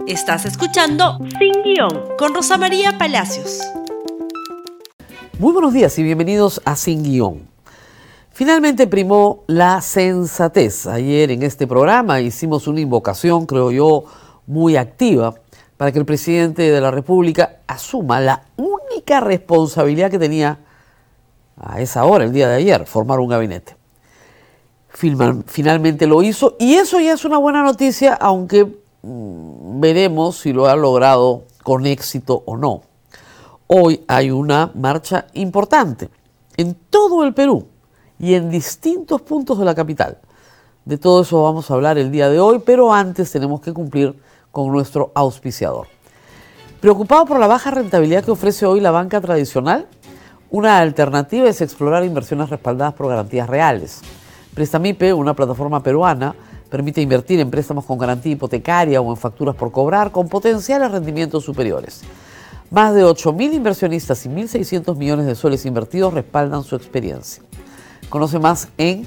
Estás escuchando Sin Guión con Rosa María Palacios. Muy buenos días y bienvenidos a Sin Guión. Finalmente primó la sensatez. Ayer en este programa hicimos una invocación, creo yo, muy activa para que el presidente de la República asuma la única responsabilidad que tenía a esa hora, el día de ayer, formar un gabinete. Finalmente lo hizo y eso ya es una buena noticia, aunque veremos si lo ha logrado con éxito o no. Hoy hay una marcha importante en todo el Perú y en distintos puntos de la capital. De todo eso vamos a hablar el día de hoy, pero antes tenemos que cumplir con nuestro auspiciador. ¿Preocupado por la baja rentabilidad que ofrece hoy la banca tradicional? Una alternativa es explorar inversiones respaldadas por garantías reales. Prestamipe, una plataforma peruana, permite invertir en préstamos con garantía hipotecaria o en facturas por cobrar con potenciales rendimientos superiores. Más de 8.000 inversionistas y 1.600 millones de soles invertidos respaldan su experiencia. Conoce más en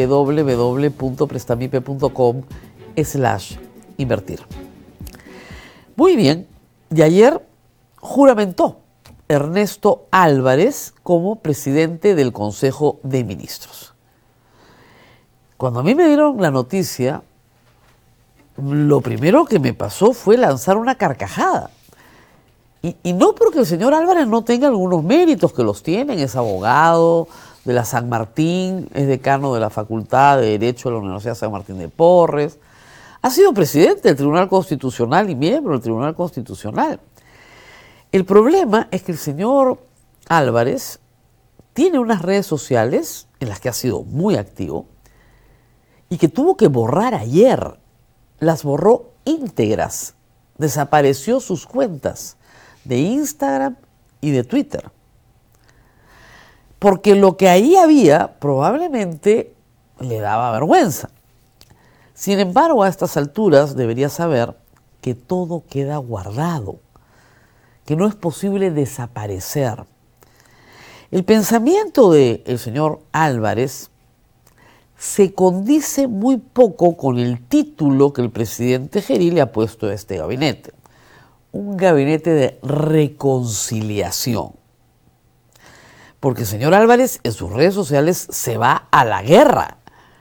www.prestamipe.com/invertir. Muy bien, y ayer juramentó Ernesto Álvarez como presidente del Consejo de Ministros. Cuando a mí me dieron la noticia, lo primero que me pasó fue lanzar una carcajada. Y no porque el señor Álvarez no tenga algunos méritos, que los tienen, es abogado de la San Martín, es decano de la Facultad de Derecho de la Universidad San Martín de Porres, ha sido presidente del Tribunal Constitucional y miembro del Tribunal Constitucional. El problema es que el señor Álvarez tiene unas redes sociales en las que ha sido muy activo y que tuvo que borrar ayer. Las borró íntegras, desapareció sus cuentas de Instagram y de Twitter. Porque lo que ahí había probablemente le daba vergüenza. Sin embargo, a estas alturas debería saber que todo queda guardado, que no es posible desaparecer. El pensamiento del señor Álvarez se condice muy poco con el título que el presidente Gerí le ha puesto a este gabinete. Un gabinete de reconciliación. Porque el señor Álvarez en sus redes sociales se va a la guerra.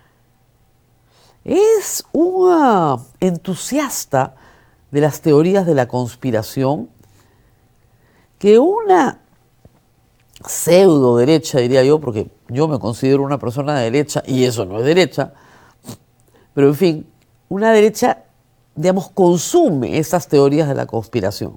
Es un entusiasta de las teorías de la conspiración que una pseudo derecha, diría yo, porque yo me considero una persona de derecha y eso no es derecha, pero en fin, una derecha, digamos, consume esas teorías de la conspiración.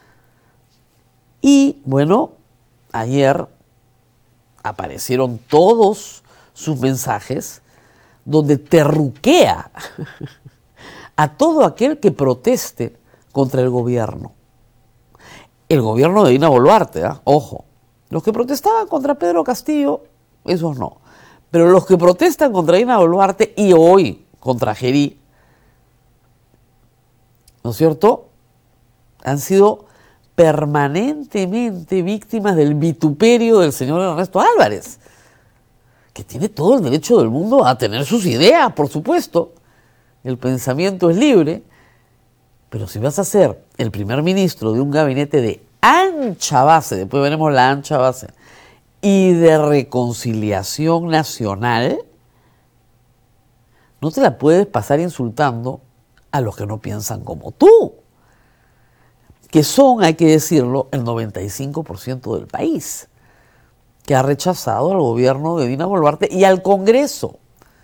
Y bueno, ayer aparecieron todos sus mensajes donde terruquea a todo aquel que proteste contra el gobierno. El gobierno de Dina Boluarte, ojo. Los que protestaban contra Pedro Castillo, esos no. Pero los que protestan contra Dina Boluarte y hoy contra Gerí, ¿no es cierto?, han sido permanentemente víctimas del vituperio del señor Ernesto Álvarez, que tiene todo el derecho del mundo a tener sus ideas, por supuesto. El pensamiento es libre, pero si vas a ser el primer ministro de un gabinete de ancha base, después veremos la ancha base, y de reconciliación nacional, no te la puedes pasar insultando a los que no piensan como tú, que son, hay que decirlo, el 95% del país, que ha rechazado al gobierno de Dina Boluarte y al Congreso.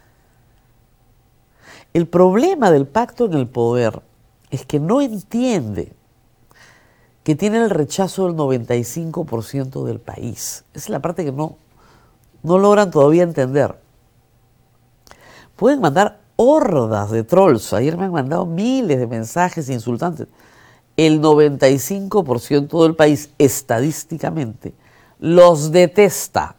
El problema del pacto en el poder es que no entiende que tiene el rechazo del 95% del país. Esa es la parte que no logran todavía entender. Pueden mandar hordas de trolls. Ayer me han mandado miles de mensajes insultantes. El 95% del país, estadísticamente, los detesta.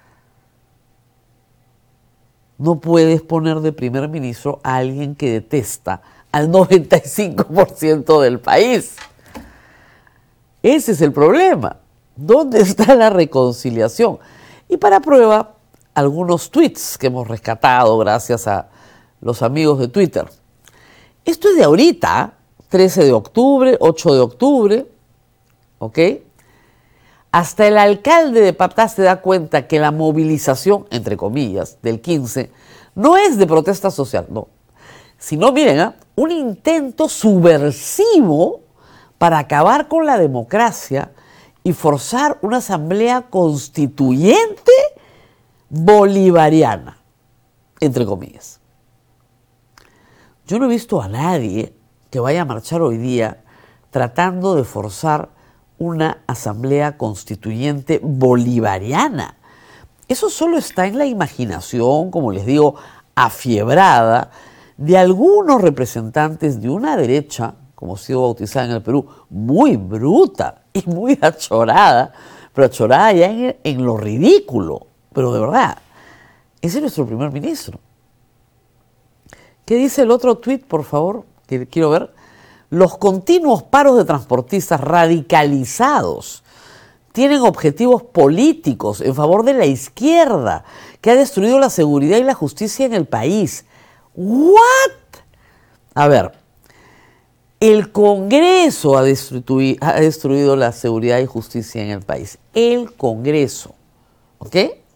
No puedes poner de primer ministro a alguien que detesta al 95% del país. Ese es el problema. ¿Dónde está la reconciliación? Y para prueba, algunos tweets que hemos rescatado gracias a los amigos de Twitter. Esto es de ahorita, 13 de octubre, 8 de octubre, ¿ok? Hasta el alcalde de Patás se da cuenta que la movilización, entre comillas, del 15, no es de protesta social, no. Sino, miren, un intento subversivo para acabar con la democracia y forzar una asamblea constituyente bolivariana, entre comillas. Yo no he visto a nadie que vaya a marchar hoy día tratando de forzar una asamblea constituyente bolivariana. Eso solo está en la imaginación, como les digo, afiebrada de algunos representantes de una derecha, como ha sido bautizada en el Perú, muy bruta y muy achorada, pero achorada ya en lo ridículo. Pero de verdad, ese es nuestro primer ministro. ¿Qué dice el otro tuit, por favor? Que quiero ver. Los continuos paros de transportistas radicalizados tienen objetivos políticos en favor de la izquierda, que ha destruido la seguridad y la justicia en el país. ¿What? A ver, el Congreso ha destruido la seguridad y justicia en el país. El Congreso, ¿ok?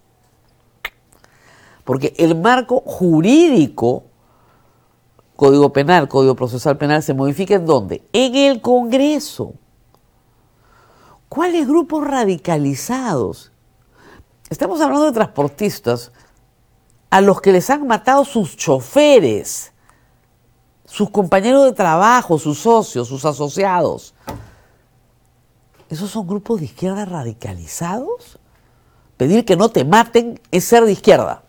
Porque el marco jurídico, Código Penal, Código Procesal Penal, se modifica ¿en dónde? En el Congreso. ¿Cuáles grupos radicalizados? Estamos hablando de transportistas a los que les han matado sus choferes, sus compañeros de trabajo, sus socios, sus asociados. ¿Esos son grupos de izquierda radicalizados? Pedir que no te maten es ser de izquierda.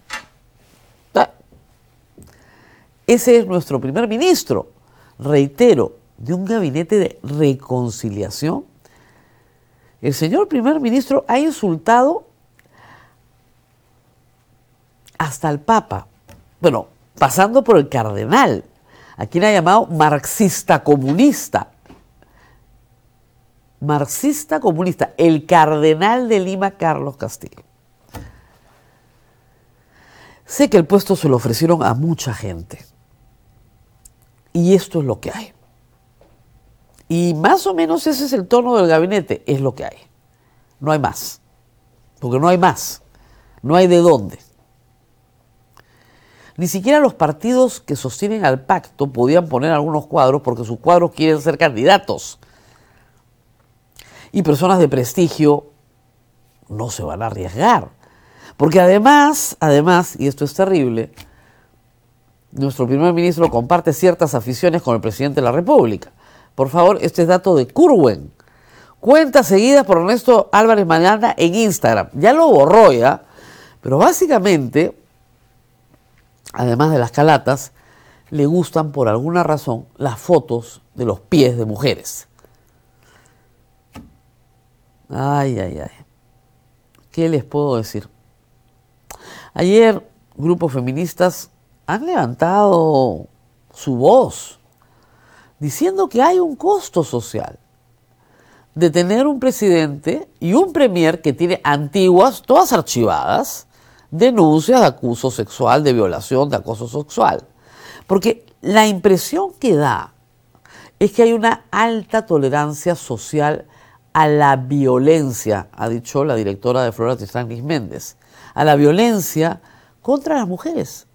Ese es nuestro primer ministro, reitero, de un gabinete de reconciliación. El señor primer ministro ha insultado hasta al Papa, bueno, pasando por el cardenal, a quien ha llamado marxista comunista. Marxista comunista, el cardenal de Lima, Carlos Castillo. Sé que el puesto se lo ofrecieron a mucha gente. Y esto es lo que hay. Y más o menos ese es el tono del gabinete, es lo que hay. No hay más. Porque no hay más. No hay de dónde. Ni siquiera los partidos que sostienen al pacto podían poner algunos cuadros porque sus cuadros quieren ser candidatos. Y personas de prestigio no se van a arriesgar. Porque además, y esto es terrible, nuestro primer ministro comparte ciertas aficiones con el presidente de la República. Por favor, este es dato de Curwen. Cuentas seguidas por Ernesto Álvarez Mañana en Instagram. Ya lo borró ya, pero básicamente, además de las calatas, le gustan por alguna razón las fotos de los pies de mujeres. Ay. ¿Qué les puedo decir? Ayer, grupos feministas han levantado su voz diciendo que hay un costo social de tener un presidente y un premier que tiene antiguas, todas archivadas, denuncias de abuso sexual, de violación, de acoso sexual. Porque la impresión que da es que hay una alta tolerancia social a la violencia, ha dicho la directora de Flora Tristán Méndez, a la violencia contra las mujeres.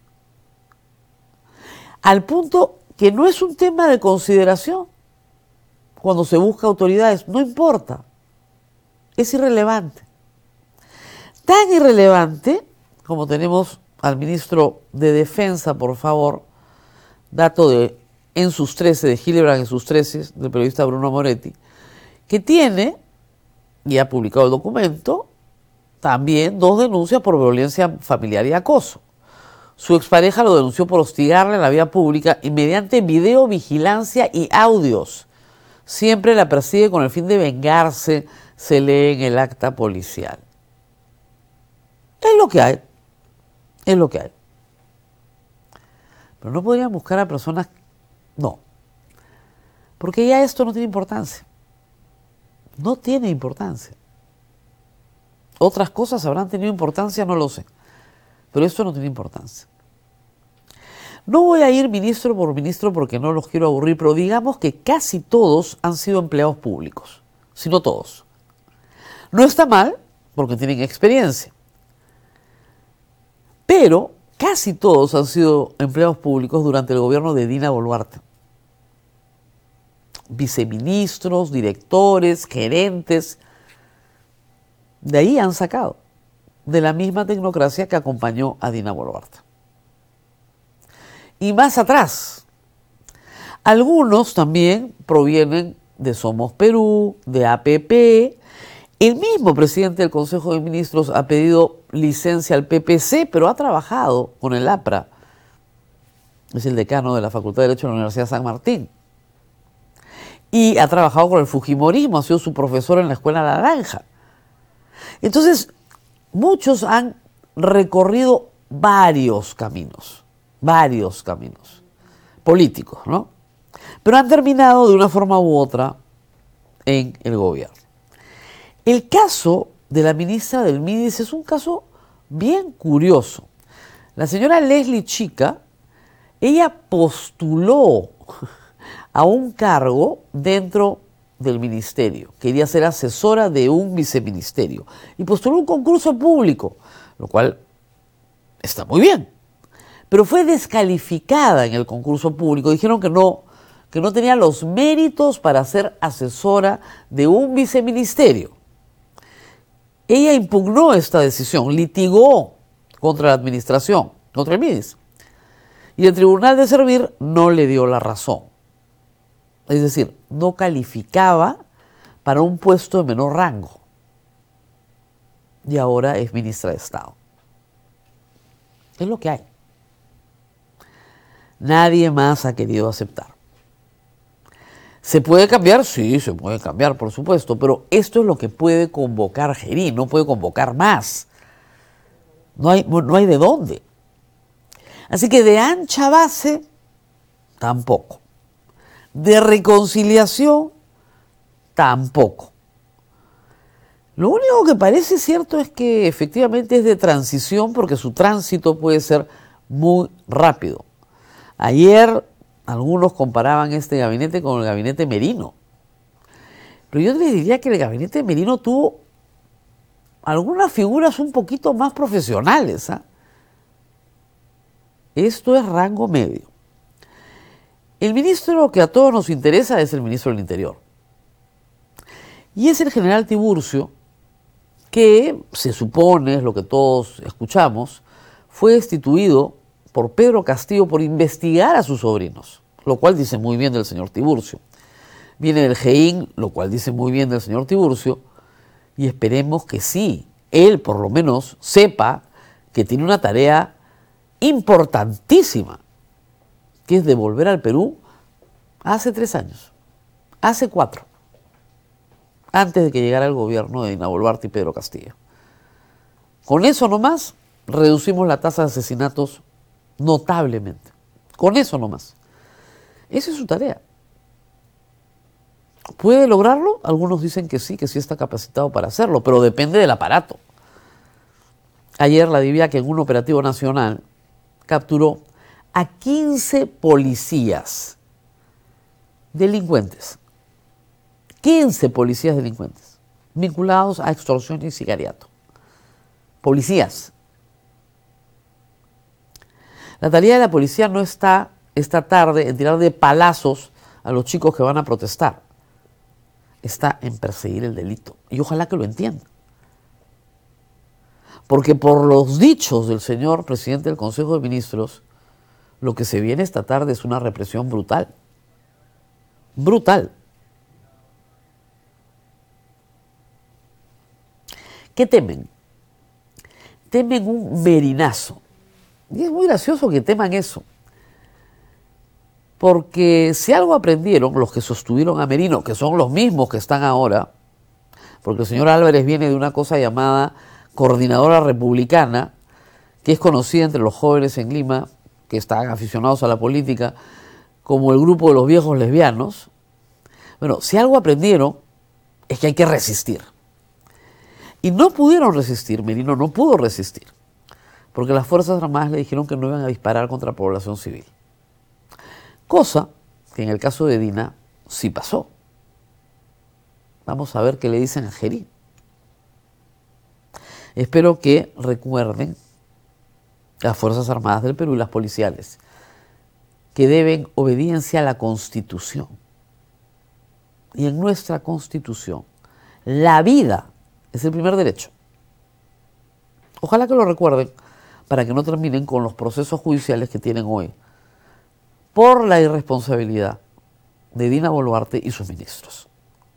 Al punto que no es un tema de consideración cuando se busca autoridades, no importa, es irrelevante. Tan irrelevante como tenemos al ministro de Defensa, por favor, dato de En sus 13, de Hildebrand en sus 13, del periodista Bruno Moretti, que tiene, y ha publicado el documento, también 2 denuncias por violencia familiar y acoso. Su expareja lo denunció por hostigarle en la vía pública y mediante videovigilancia y audios. Siempre la persigue con el fin de vengarse, se lee en el acta policial. Es lo que hay. Es lo que hay. Pero no podrían buscar a personas... No. Porque ya esto no tiene importancia. No tiene importancia. Otras cosas habrán tenido importancia, no lo sé. Pero esto no tiene importancia. No voy a ir ministro por ministro porque no los quiero aburrir, pero digamos que casi todos han sido empleados públicos, si no todos. No está mal porque tienen experiencia, pero casi todos han sido empleados públicos durante el gobierno de Dina Boluarte. Viceministros, directores, gerentes, de ahí han sacado, de la misma tecnocracia que acompañó a Dina Boluarte. Y más atrás, algunos también provienen de Somos Perú, de APP. El mismo presidente del Consejo de Ministros ha pedido licencia al PPC, pero ha trabajado con el APRA. Es el decano de la Facultad de Derecho de la Universidad de San Martín. Y ha trabajado con el Fujimorismo, ha sido su profesor en la Escuela Naranja. Entonces, muchos han recorrido varios caminos políticos, ¿no? Pero han terminado de una forma u otra en el gobierno. El caso de la ministra del MIDIS es un caso bien curioso. La señora Leslie Chica, ella postuló a un cargo dentro del ministerio. Quería ser asesora de un viceministerio y postuló un concurso público, lo cual está muy bien. Pero fue descalificada en el concurso público. Dijeron que no tenía los méritos para ser asesora de un viceministerio. Ella impugnó esta decisión, litigó contra la administración, contra el MIDIS. Y el Tribunal de Servir no le dio la razón. Es decir, no calificaba para un puesto de menor rango. Y ahora es ministra de Estado. Es lo que hay. Nadie más ha querido aceptar. ¿Se puede cambiar? Sí, se puede cambiar, por supuesto, pero esto es lo que puede convocar Gerín, no puede convocar más. No hay de dónde. Así que de ancha base, tampoco. De reconciliación, tampoco. Lo único que parece cierto es que efectivamente es de transición porque su tránsito puede ser muy rápido. Ayer algunos comparaban este gabinete con el gabinete Merino. Pero yo les diría que el gabinete Merino tuvo algunas figuras un poquito más profesionales, ¿eh? Esto es rango medio. El ministro que a todos nos interesa es el ministro del Interior. Y es el general Tiburcio, que se supone, es lo que todos escuchamos, fue destituido por Pedro Castillo por investigar a sus sobrinos, lo cual dice muy bien del señor Tiburcio. Viene del GEIN, lo cual dice muy bien del señor Tiburcio, y esperemos que sí, él por lo menos sepa que tiene una tarea importantísima, que es devolver al Perú hace 3 años, hace 4, antes de que llegara el gobierno de Dina Boluarte y Pedro Castillo. Con eso nomás reducimos la tasa de asesinatos notablemente. Con eso nomás. Esa es su tarea. ¿Puede lograrlo? Algunos dicen que sí está capacitado para hacerlo, pero depende del aparato. Ayer la DIVIAC en un operativo nacional capturó a 15 policías delincuentes. 15 policías delincuentes vinculados a extorsión y sicariato. Policías. La tarea de la policía no está esta tarde en tirar de palazos a los chicos que van a protestar. Está en perseguir el delito. Y ojalá que lo entiendan. Porque por los dichos del señor presidente del Consejo de Ministros, lo que se viene esta tarde es una represión brutal. Brutal. ¿Qué temen? Temen un merinazo. Y es muy gracioso que teman eso. Porque si algo aprendieron los que sostuvieron a Merino, que son los mismos que están ahora, porque el señor Álvarez viene de una cosa llamada Coordinadora Republicana, que es conocida entre los jóvenes en Lima, que están aficionados a la política, como el grupo de los viejos lesbianos. Bueno, si algo aprendieron es que hay que resistir. Y no pudieron resistir, Merino no pudo resistir, porque las Fuerzas Armadas le dijeron que no iban a disparar contra la población civil. Cosa que en el caso de Dina sí pasó. Vamos a ver qué le dicen a Gerí. Espero que recuerden las Fuerzas Armadas del Perú y las policiales, que deben obediencia a la Constitución. Y en nuestra Constitución, la vida es el primer derecho. Ojalá que lo recuerden para que no terminen con los procesos judiciales que tienen hoy por la irresponsabilidad de Dina Boluarte y sus ministros.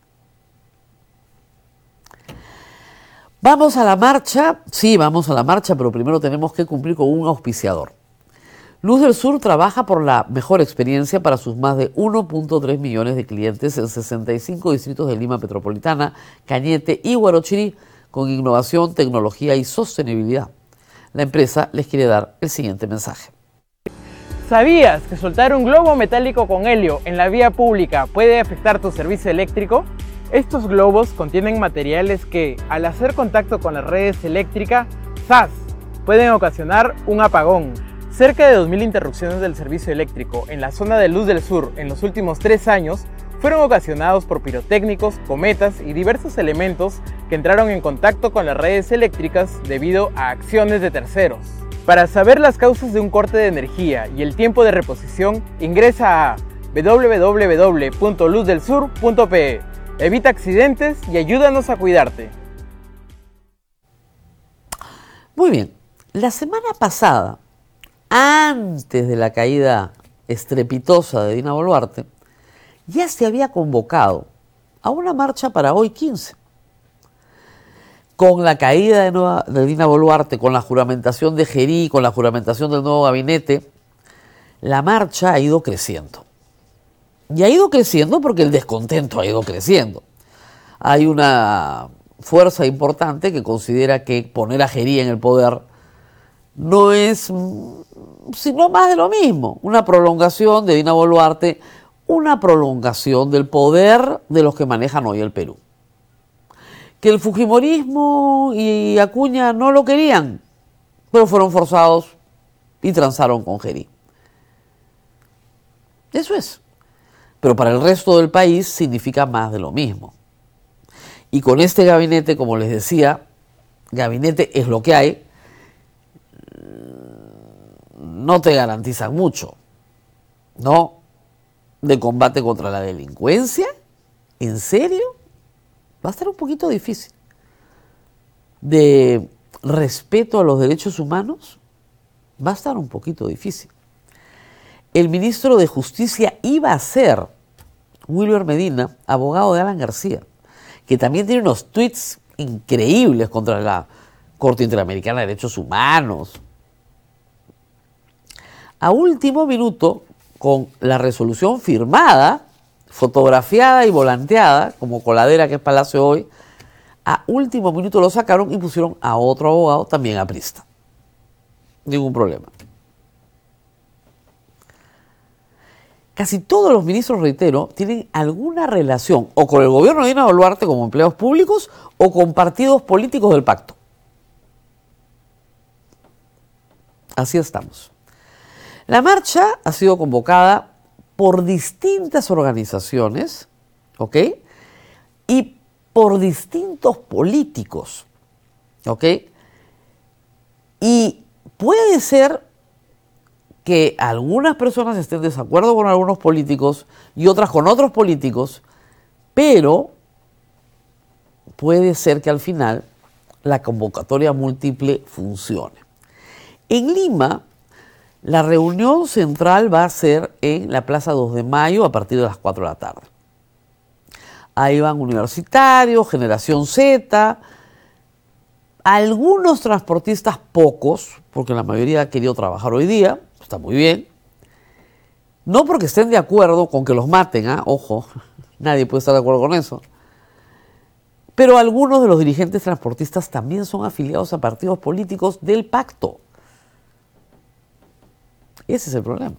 ¿Vamos a la marcha? Sí, vamos a la marcha, pero primero tenemos que cumplir con un auspiciador. Luz del Sur trabaja por la mejor experiencia para sus más de 1.3 millones de clientes en 65 distritos de Lima Metropolitana, Cañete y Huarochirí, con innovación, tecnología y sostenibilidad. La empresa les quiere dar el siguiente mensaje. ¿Sabías que soltar un globo metálico con helio en la vía pública puede afectar tu servicio eléctrico? Estos globos contienen materiales que, al hacer contacto con las redes eléctricas, ¡zas!, pueden ocasionar un apagón. Cerca de 2.000 interrupciones del servicio eléctrico en la zona de Luz del Sur en los últimos 3 años fueron ocasionados por pirotécnicos, cometas y diversos elementos que entraron en contacto con las redes eléctricas debido a acciones de terceros. Para saber las causas de un corte de energía y el tiempo de reposición, ingresa a www.luzdelsur.pe. Evita accidentes y ayúdanos a cuidarte. Muy bien, la semana pasada, antes de la caída estrepitosa de Dina Boluarte, ya se había convocado a una marcha para hoy 15. Con la caída de Dina Boluarte, con la juramentación de Gerí, con la juramentación del nuevo gabinete, la marcha ha ido creciendo. Y ha ido creciendo porque el descontento ha ido creciendo. Hay una fuerza importante que considera que poner a Gerí en el poder no es sino más de lo mismo. Una prolongación de Dina Boluarte, una prolongación del poder de los que manejan hoy el Perú. Que el fujimorismo y Acuña no lo querían, pero fueron forzados y transaron con Gerí. Eso es. Pero para el resto del país significa más de lo mismo. Y con este gabinete, como les decía, gabinete es lo que hay, no te garantizan mucho, ¿no? De combate contra la delincuencia, ¿en serio? Va a estar un poquito difícil. De respeto a los derechos humanos, va a estar un poquito difícil. El ministro de Justicia iba a ser Wilber Medina, abogado de Alan García, que también tiene unos tweets increíbles contra la Corte Interamericana de Derechos Humanos. A último minuto, con la resolución firmada, fotografiada y volanteada, como coladera que es Palacio hoy, a último minuto lo sacaron y pusieron a otro abogado también aprista. Ningún problema. Casi todos los ministros, reitero, tienen alguna relación o con el gobierno de Dina Boluarte como empleados públicos o con partidos políticos del pacto. Así estamos. La marcha ha sido convocada por distintas organizaciones, ¿ok? Y por distintos políticos, ¿ok? Y puede ser que algunas personas estén en desacuerdo con algunos políticos y otras con otros políticos, pero puede ser que al final la convocatoria múltiple funcione. En Lima, la reunión central va a ser en la Plaza 2 de Mayo a partir de las 4 de la tarde. Ahí van universitarios, Generación Z, algunos transportistas, pocos, porque la mayoría ha querido trabajar hoy día, está muy bien. No porque estén de acuerdo con que los maten, ojo, nadie puede estar de acuerdo con eso. Pero algunos de los dirigentes transportistas también son afiliados a partidos políticos del pacto. Ese es el problema.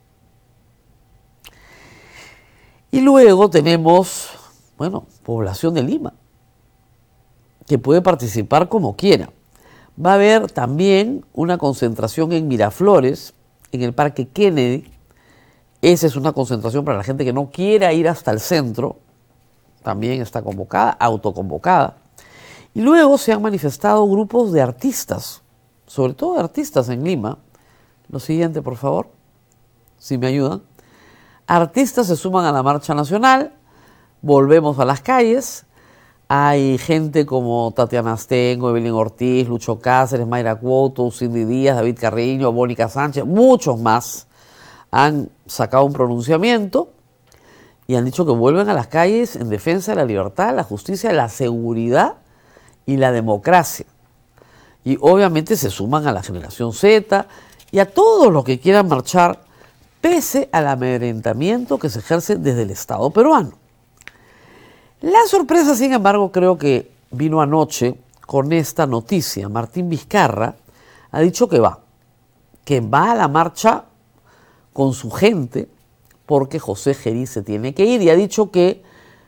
Y luego tenemos, población de Lima, que puede participar como quiera. Va a haber también una concentración en Miraflores, en el Parque Kennedy, Esa es una concentración para la gente que no quiera ir hasta el centro. También está convocada, autoconvocada. Y luego se han manifestado grupos de artistas, sobre todo de artistas en Lima. Lo siguiente, por favor, si me ayudan. Artistas se suman a la marcha nacional, volvemos a las calles. Hay gente como Tatiana Astengo, Evelyn Ortiz, Lucho Cáceres, Mayra Cuoto, Cindy Díaz, David Carreño, Mónica Sánchez, muchos más han sacado un pronunciamiento y han dicho que vuelven a las calles en defensa de la libertad, la justicia, la seguridad y la democracia. Y obviamente se suman a la generación Z y a todos los que quieran marchar, pese al amedrentamiento que se ejerce desde el Estado peruano. La sorpresa, sin embargo, creo que vino anoche con esta noticia. Martín Vizcarra ha dicho que va a la marcha con su gente porque José Gerí se tiene que ir y ha dicho que,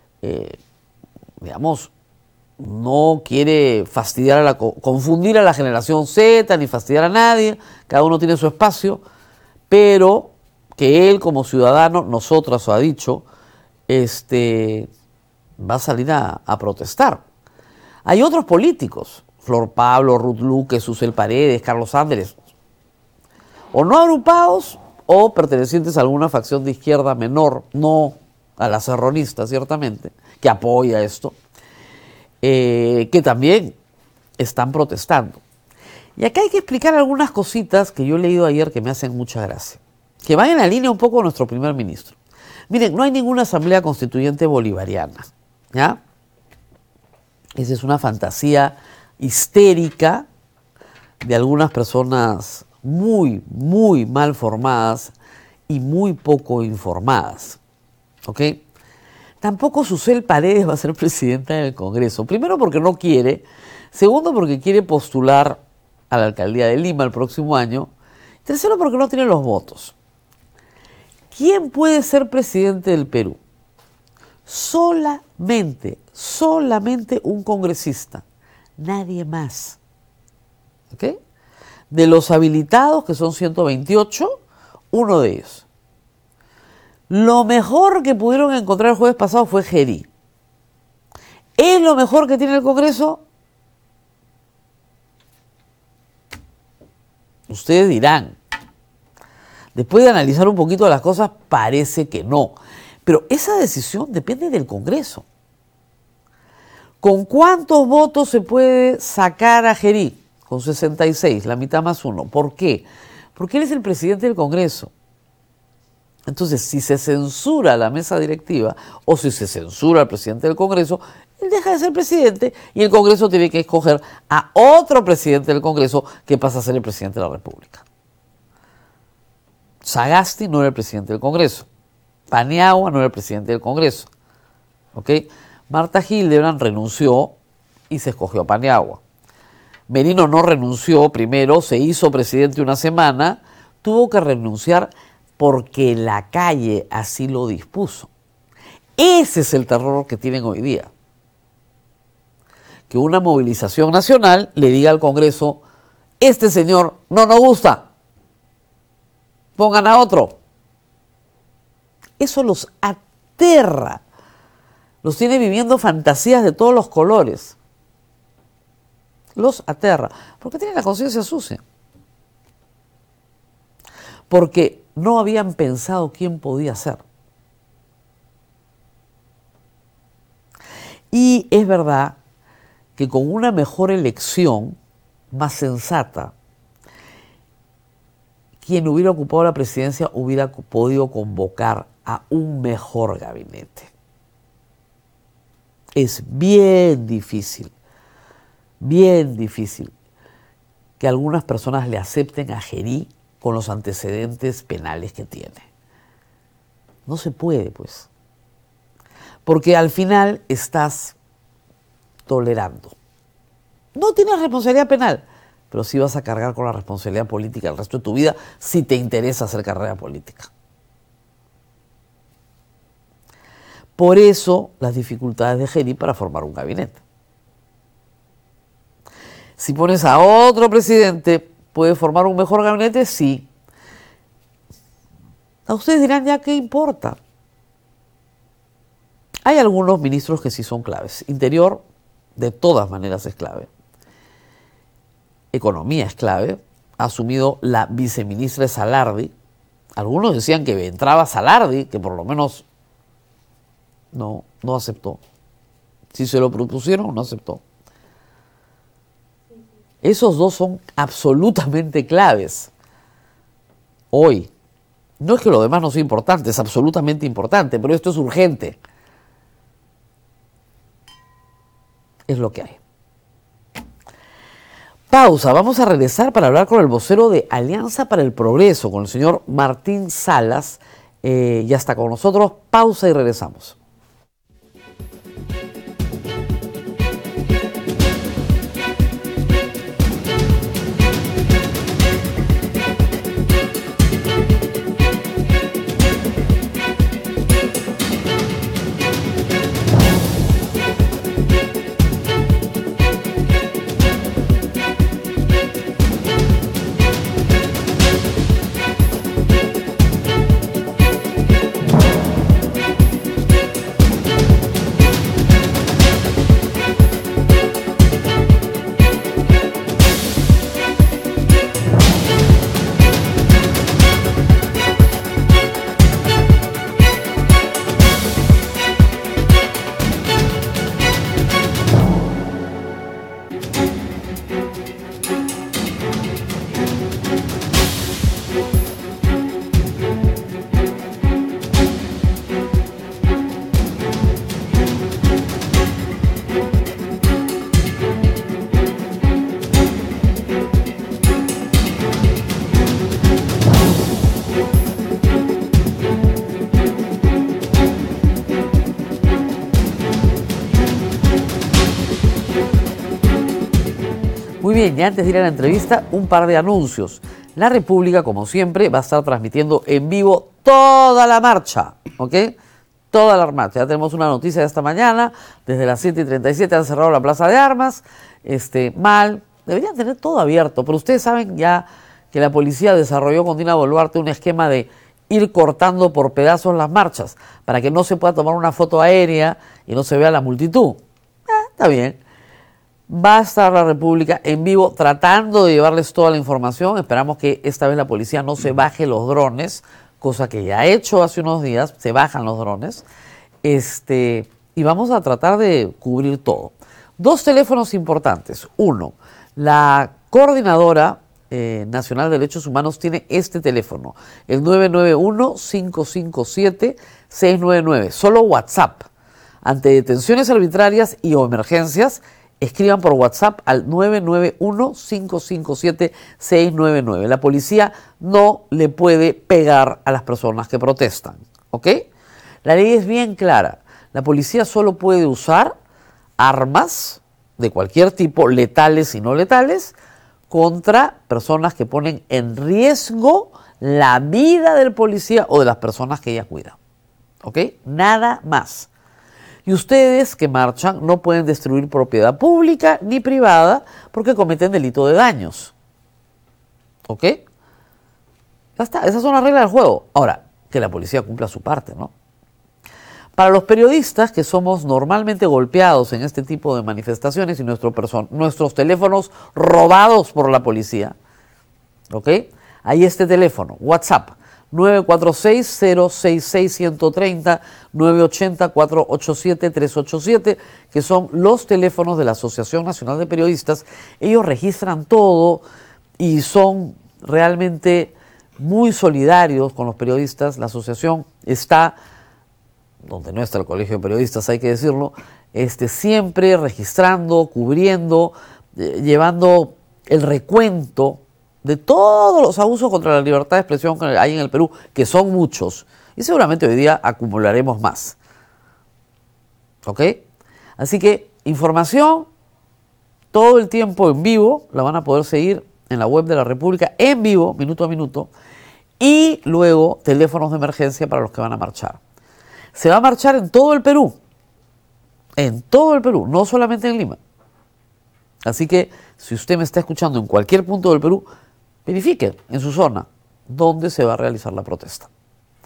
no quiere confundir a la generación Z ni fastidiar a nadie, cada uno tiene su espacio, pero que él como ciudadano, nosotras ha dicho, va a salir a protestar. Hay otros políticos, Flor Pablo, Ruth Luque, Susel Paredes, Carlos Ándeles, o no agrupados o pertenecientes a alguna facción de izquierda menor, no a la serronista ciertamente, que apoya esto, que también están protestando. Y acá hay que explicar algunas cositas que yo he leído ayer que me hacen mucha gracia, que van en la línea un poco de nuestro primer ministro. Miren, no hay ninguna asamblea constituyente bolivariana, ¿ya? Esa es una fantasía histérica de algunas personas muy, muy mal formadas y muy poco informadas, ¿ok? Tampoco Susel Paredes va a ser presidenta del Congreso. Primero porque no quiere, segundo porque quiere postular a la alcaldía de Lima el próximo año, tercero porque no tiene los votos. ¿Quién puede ser presidente del Perú? Solamente un congresista, nadie más. ¿Ok? De los habilitados, que son 128, uno de ellos. Lo mejor que pudieron encontrar el jueves pasado fue Gerí. ¿Es lo mejor que tiene el Congreso? Ustedes dirán. Después de analizar un poquito las cosas, parece que no. Pero esa decisión depende del Congreso. ¿Con cuántos votos se puede sacar a Gerí? Con 66, la mitad más uno. ¿Por qué? Porque él es el presidente del Congreso. Entonces, si se censura la mesa directiva o si se censura al presidente del Congreso, él deja de ser presidente y el Congreso tiene que escoger a otro presidente del Congreso que pasa a ser el presidente de la República. Sagasti no era el presidente del Congreso. Paniagua no era el presidente del Congreso. ¿Ok? Marta Hildebrand renunció y se escogió a Paniagua. Merino no renunció primero, se hizo presidente una semana, tuvo que renunciar porque la calle así lo dispuso. Ese es el terror que tienen hoy día. Que una movilización nacional le diga al Congreso, este señor no nos gusta, pongan a otro. Eso los aterra, los tiene viviendo fantasías de todos los colores. Los aterra, porque tienen la conciencia sucia. Porque no habían pensado quién podía ser. Y es verdad que con una mejor elección, más sensata, quien hubiera ocupado la presidencia hubiera podido convocar a un mejor gabinete. Es bien difícil que algunas personas le acepten a Gerí con los antecedentes penales que tiene. No se puede, pues. Porque al final estás tolerando. No tienes responsabilidad penal, pero sí vas a cargar con la responsabilidad política el resto de tu vida si te interesa hacer carrera política. Por eso las dificultades de Gerí para formar un gabinete. Si pones a otro presidente, ¿puede formar un mejor gabinete? Sí. A ustedes dirán, ya, ¿qué importa? Hay algunos ministros que sí son claves. Interior, de todas maneras, es clave. Economía es clave. Ha asumido la viceministra Salardi. Algunos decían que entraba Salardi, que por lo menos no aceptó. Si se lo propusieron, no aceptó. Esos dos son absolutamente claves. Hoy. No es que lo demás no sea importante, es absolutamente importante, pero esto es urgente. Es lo que hay. Pausa, vamos a regresar para hablar con el vocero de Alianza para el Progreso, con el señor Martín Salas. Ya está con nosotros. Pausa y regresamos. Muy bien, ya antes de ir a la entrevista, un par de anuncios. La República, como siempre, va a estar transmitiendo en vivo toda la marcha, ¿ok? Toda la marcha. Ya tenemos una noticia de esta mañana, desde las 7:37 han cerrado la Plaza de Armas, mal, deberían tener todo abierto, pero ustedes saben ya que la policía desarrolló con Dina Boluarte un esquema de ir cortando por pedazos las marchas, para que no se pueda tomar una foto aérea y no se vea la multitud. Está bien. Va a estar la República en vivo tratando de llevarles toda la información. Esperamos que esta vez la policía no se baje los drones, cosa que ya ha hecho hace unos días, se bajan los drones. Y vamos a tratar de cubrir todo. Dos teléfonos importantes. Uno, la Coordinadora Nacional de Derechos Humanos tiene este teléfono, el 991-557-699, solo WhatsApp. Ante detenciones arbitrarias y o emergencias, escriban por WhatsApp al 991-557-699. La policía no le puede pegar a las personas que protestan, ¿ok? La ley es bien clara. La policía solo puede usar armas de cualquier tipo, letales y no letales, contra personas que ponen en riesgo la vida del policía o de las personas que ella cuida, ¿ok? Nada más. Y ustedes que marchan no pueden destruir propiedad pública ni privada porque cometen delito de daños. ¿Ok? Ya está, esas son las reglas del juego. Ahora, que la policía cumpla su parte, ¿no? Para los periodistas que somos normalmente golpeados en este tipo de manifestaciones y nuestros teléfonos robados por la policía, ¿ok? Hay este teléfono, WhatsApp. 946-066-130, 980-487-387, que son los teléfonos de la Asociación Nacional de Periodistas. Ellos registran todo y son realmente muy solidarios con los periodistas. La asociación está, donde no está el Colegio de Periodistas, hay que decirlo, siempre registrando, cubriendo, llevando el recuento de todos los abusos contra la libertad de expresión que hay en el Perú, que son muchos, y seguramente hoy día acumularemos más. ¿Ok? Así que información todo el tiempo en vivo, la van a poder seguir en la web de la República, en vivo, minuto a minuto, y luego teléfonos de emergencia para los que van a marchar. Se va a marchar en todo el Perú, no solamente en Lima. Así que si usted me está escuchando en cualquier punto del Perú, verifique en su zona dónde se va a realizar la protesta.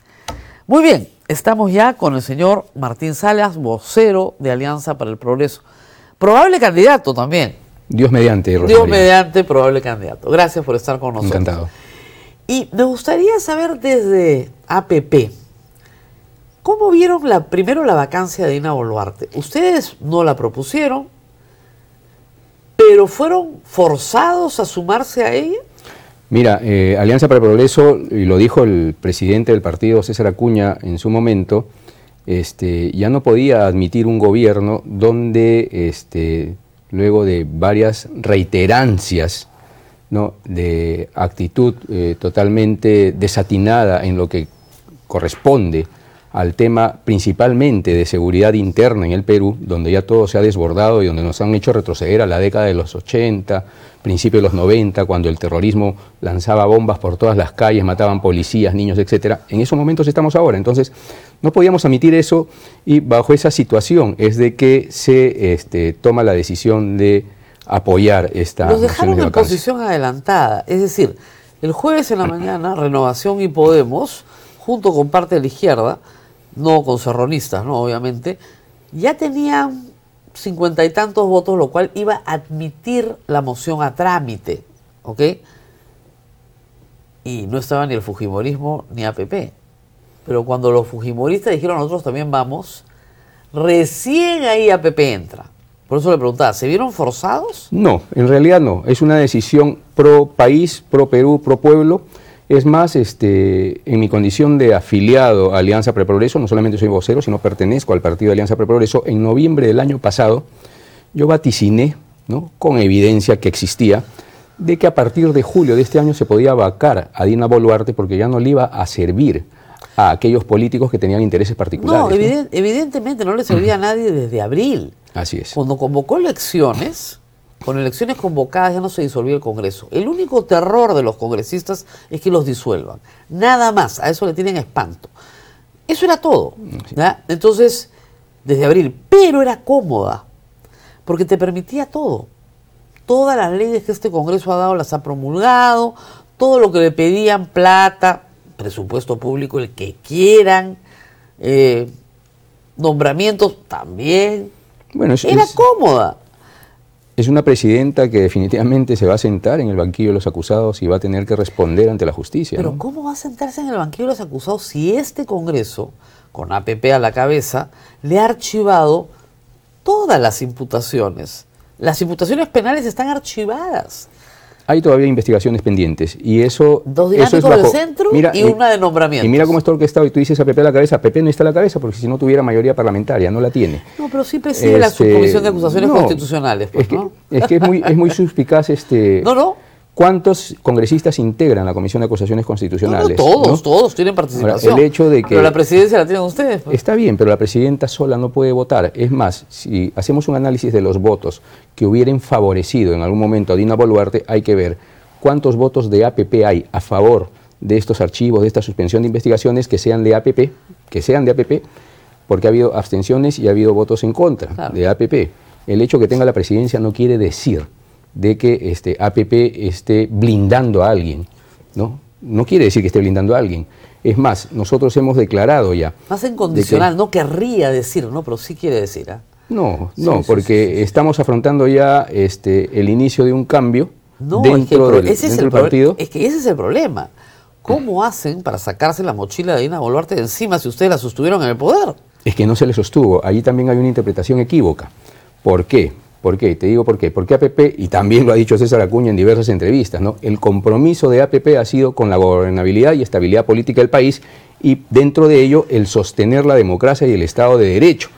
Muy bien, estamos ya con el señor Martín Salas, vocero de Alianza para el Progreso. Probable candidato también. Dios mediante, Rosa Dios María. mediante, probable candidato. Gracias por estar con nosotros. Encantado. Y me gustaría saber desde APP, ¿cómo vieron primero la vacancia de Dina Boluarte? Ustedes no la propusieron, pero ¿fueron forzados a sumarse a ella? Mira, Alianza para el Progreso, y lo dijo el presidente del partido, César Acuña, en su momento, ya no podía admitir un gobierno donde, luego de varias reiterancias, ¿no?, de actitud totalmente desatinada en lo que corresponde al tema principalmente de seguridad interna en el Perú, donde ya todo se ha desbordado y donde nos han hecho retroceder a la década de los 80, principios de los 90, cuando el terrorismo lanzaba bombas por todas las calles, mataban policías, niños, etcétera. En esos momentos estamos ahora. Entonces, no podíamos admitir eso, y bajo esa situación es de que se toma la decisión de apoyar esta Los dejaron moción de en vacancia. posición adelantada. Es decir, el jueves en la mañana, Renovación y Podemos, junto con parte de la izquierda, no con serronistas, ¿no?, obviamente, ya tenían 50 y tantos votos, lo cual iba a admitir la moción a trámite, ¿ok? Y no estaba ni el fujimorismo ni APP. Pero cuando los fujimoristas dijeron nosotros también vamos, recién ahí APP entra. Por eso le preguntaba, ¿se vieron forzados? No, en realidad no. Es una decisión pro país, pro Perú, pro pueblo. Es más, en mi condición de afiliado a Alianza para el Progreso, no solamente soy vocero, sino pertenezco al partido de Alianza para el Progreso. En noviembre del año pasado, yo vaticiné, ¿no?, con evidencia que existía, de que a partir de julio de este año se podía vacar a Dina Boluarte porque ya no le iba a servir a aquellos políticos que tenían intereses particulares. No, evidentemente no le servía a nadie desde abril. Así es. Cuando convocó elecciones, con elecciones convocadas ya no se disolvió el Congreso. El único terror de los congresistas es que los disuelvan. Nada más, a eso le tienen espanto. Eso era todo, ¿ya? Entonces, desde abril, pero era cómoda, porque te permitía todo. Todas las leyes que este Congreso ha dado las ha promulgado, todo lo que le pedían, plata, presupuesto público, el que quieran, nombramientos también. Bueno, Era cómoda. Es una presidenta que definitivamente se va a sentar en el banquillo de los acusados y va a tener que responder ante la justicia. Pero ¿no? ¿cómo va a sentarse en el banquillo de los acusados si este Congreso, con APP a la cabeza, le ha archivado todas las imputaciones? Las imputaciones penales están archivadas. Hay todavía investigaciones pendientes y eso... Dos eso dinámicos del centro y una de nombramientos. Y mira cómo está orquestado, y tú dices APP a la cabeza. APP no está a la cabeza porque si no tuviera mayoría parlamentaria, no la tiene. No, pero sí preside la subcomisión de acusaciones no, constitucionales. Pues, es que es muy suspicaz No. ¿Cuántos congresistas integran la Comisión de Acusaciones Constitucionales? Todos tienen participación. Ahora, el hecho de que... Pero la presidencia la tienen ustedes. Pues. Está bien, pero la presidenta sola no puede votar. Es más, si hacemos un análisis de los votos que hubieran favorecido en algún momento a Dina Boluarte, hay que ver cuántos votos de APP hay a favor de estos archivos, de esta suspensión de investigaciones que sean de APP, porque ha habido abstenciones y ha habido votos en contra de APP. El hecho que tenga la presidencia no quiere decir de que APP esté blindando a alguien, ¿no? No quiere decir que esté blindando a alguien. Es más, nosotros hemos declarado ya... Más incondicional, no querría decir, ¿no? Pero sí quiere decir, ¿ah? No, porque estamos afrontando ya el inicio de un cambio dentro del partido. Es que ese es el problema. ¿Cómo hacen para sacarse la mochila de Dina Boluarte de encima si ustedes la sostuvieron en el poder? Es que no se le sostuvo. Allí también hay una interpretación equívoca. ¿Por qué? ¿Por qué? Te digo por qué. Porque APP, y también lo ha dicho César Acuña en diversas entrevistas, ¿no? El compromiso de APP ha sido con la gobernabilidad y estabilidad política del país, y dentro de ello el sostener la democracia y el Estado de Derecho.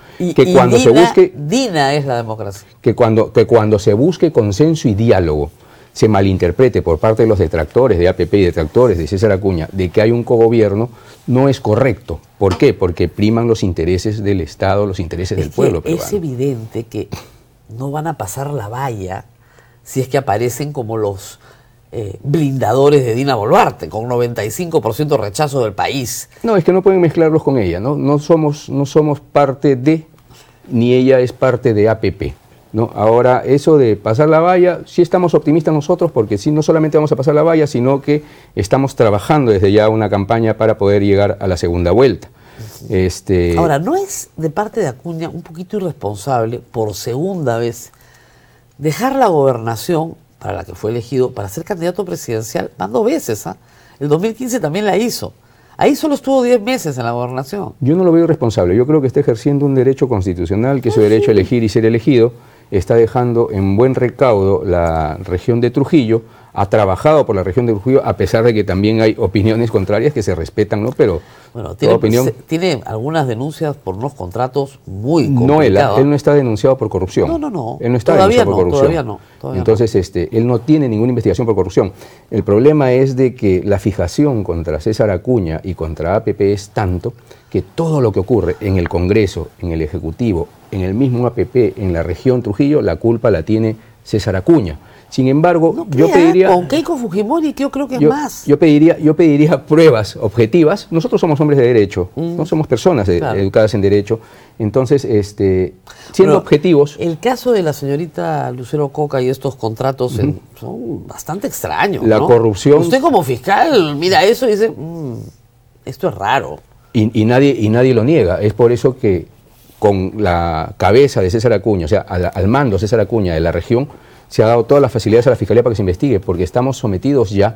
Dina es la democracia. Que cuando se busque consenso y diálogo se malinterprete por parte de los detractores de APP y detractores de César Acuña de que hay un cogobierno, no es correcto. ¿Por qué? Porque priman los intereses del Estado, los intereses del pueblo peruano. Es evidente que no van a pasar la valla si es que aparecen como los blindadores de Dina Boluarte, con 95% rechazo del país. No, es que no pueden mezclarlos con ella, ¿no? No somos parte de, ni ella es parte de APP, ¿no? Ahora, eso de pasar la valla, sí estamos optimistas nosotros, porque sí, no solamente vamos a pasar la valla, sino que estamos trabajando desde ya una campaña para poder llegar a la segunda vuelta. Ahora, ¿no es de parte de Acuña un poquito irresponsable, por segunda vez, dejar la gobernación, para la que fue elegido, para ser candidato presidencial? Van 2 veces, ¿ah? El 2015 también la hizo. Ahí solo estuvo 10 meses en la gobernación. Yo no lo veo irresponsable. Yo creo que está ejerciendo un derecho constitucional, que es su derecho a elegir y ser elegido. Está dejando en buen recaudo la región de Trujillo. Ha trabajado por la región de Trujillo, a pesar de que también hay opiniones contrarias que se respetan, ¿no? Pero bueno, tiene algunas denuncias por unos contratos muy No, complicados. él no está denunciado por corrupción. No. Él no está todavía denunciado por corrupción. Todavía Entonces, él no tiene ninguna investigación por corrupción. El problema es de que la fijación contra César Acuña y contra APP es tanto que todo lo que ocurre en el Congreso, en el Ejecutivo, en el mismo APP, en la región Trujillo, la culpa la tiene César Acuña. Sin embargo, yo pediría... Con Keiko Fujimori, yo creo que es más. Yo pediría pruebas objetivas. Nosotros somos hombres de derecho, no somos personas educadas en derecho. Entonces, siendo objetivos... El caso de la señorita Lucero Coca y estos contratos son bastante extraños, La ¿no? corrupción... Usted como fiscal mira eso y dice, esto es raro. Y nadie lo niega. Es por eso que con la cabeza de César Acuña, o sea, al mando de César Acuña de la región, se ha dado todas las facilidades a la Fiscalía para que se investigue, porque estamos sometidos ya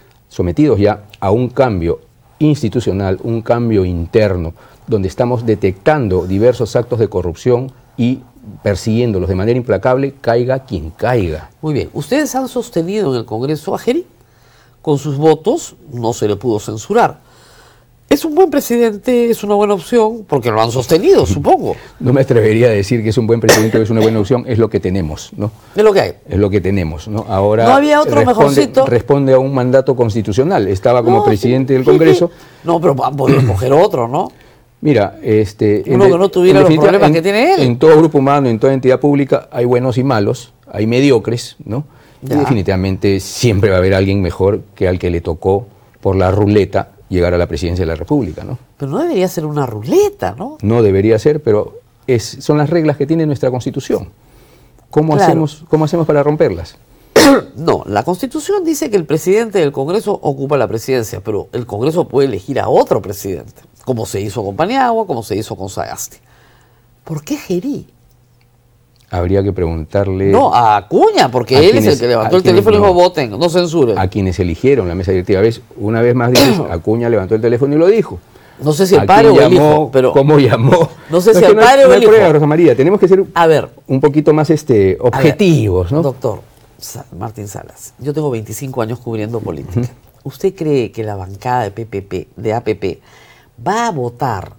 a un cambio institucional, un cambio interno, donde estamos detectando diversos actos de corrupción y persiguiéndolos de manera implacable, caiga quien caiga. Muy bien. Ustedes han sostenido en el Congreso a Gerí. Con sus votos no se le pudo censurar. Es un buen presidente, es una buena opción, porque lo han sostenido, supongo. No me atrevería a decir que es un buen presidente o es una buena opción, es lo que tenemos, ¿no? Es lo que hay. Es lo que tenemos, ¿no? Ahora ¿no había otro mejorcito? Responde a un mandato constitucional. Estaba como presidente del Congreso. No, pero han podido escoger otro, ¿no? Mira, uno que no tuviera los problemas que tiene él. En todo grupo humano, en toda entidad pública, hay buenos y malos, hay mediocres, ¿no? Y definitivamente siempre va a haber alguien mejor que al que le tocó por la ruleta llegar a la presidencia de la República, ¿no? Pero no debería ser una ruleta, ¿no? No debería ser, pero son las reglas que tiene nuestra Constitución. ¿Cómo hacemos para romperlas? No, la Constitución dice que el presidente del Congreso ocupa la presidencia, pero el Congreso puede elegir a otro presidente, como se hizo con Paniagua, como se hizo con Sagasti. ¿Por qué Gerí? Habría que preguntarle... No, a Acuña, porque él es el que levantó el teléfono y dijo, voten, no censuren. A quienes eligieron la mesa directiva. Una vez más dices, Acuña levantó el teléfono y lo dijo. No sé si el padre o el hijo, pero... ¿Cómo llamó? No sé si el padre o el hijo. Rosa María, tenemos que ser un poquito más objetivos, ¿no? Doctor Martín Salas, yo tengo 25 años cubriendo política. ¿Usted cree que la bancada de APP, va a votar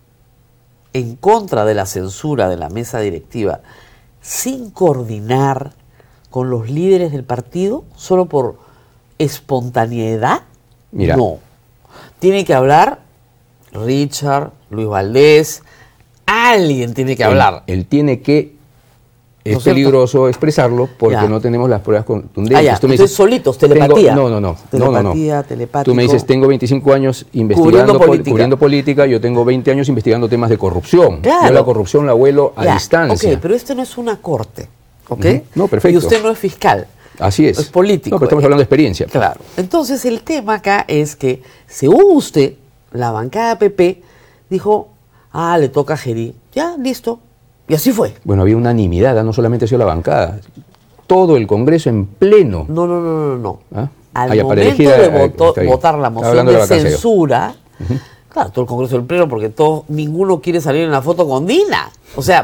en contra de la censura de la mesa directiva sin coordinar con los líderes del partido, solo por espontaneidad? Mira. No. Tiene que hablar Richard, Luis Valdés, alguien tiene que hablar. Él tiene que... Es ¿No es peligroso expresarlo porque no tenemos las pruebas contundentes. Tú me dices, solitos, telepatía. No. Telepatía, telepático. Tú me dices, tengo 25 años investigando cubriendo política, yo tengo 20 años investigando temas de corrupción. Claro. Yo la corrupción la vuelo a distancia. Ok, pero esto no es una corte, ¿ok? No, perfecto. Y usted no es fiscal. Así es. Es político. No, pero estamos hablando de experiencia. Claro. Entonces, el tema acá es que, según usted, la bancada APP dijo, le toca a Gerí. Ya, listo. Y así fue. Bueno, había unanimidad, no solamente ha sido la bancada. Todo el Congreso en pleno. No. ¿Ah? Al momento de votar la moción de censura, claro, todo el Congreso en pleno, porque ninguno quiere salir en la foto con Dina. O sea,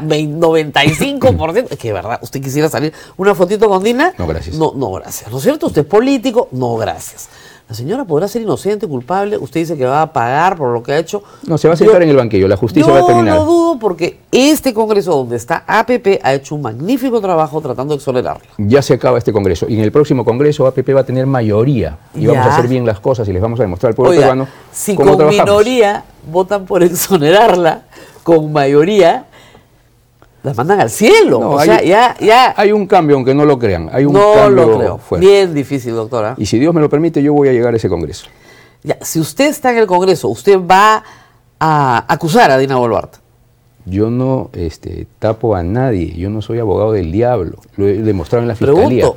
95%. Es que, ¿verdad? ¿Usted quisiera salir una fotito con Dina? No, gracias. No, gracias. ¿No es cierto? Usted es político. No, gracias. La señora podrá ser inocente, culpable. Usted dice que va a pagar por lo que ha hecho. No, se va a sentar en el banquillo. La justicia va a terminar. Yo no dudo, porque este Congreso donde está APP ha hecho un magnífico trabajo tratando de exonerarla. Ya se acaba este Congreso. Y en el próximo Congreso APP va a tener mayoría. Y vamos a hacer bien las cosas y les vamos a demostrar al pueblo peruano si cómo con trabajamos. Minoría votan por exonerarla, con mayoría las mandan al cielo. No, o sea, ya. Hay un cambio, aunque no lo crean. Hay un No cambio lo creo. fuerte. Bien difícil, doctora. Y si Dios me lo permite, yo voy a llegar a ese Congreso. Ya, si usted está en el Congreso, usted va a acusar a Dina Boluarte. Yo no tapo a nadie. Yo no soy abogado del diablo. Lo he demostrado en la Fiscalía.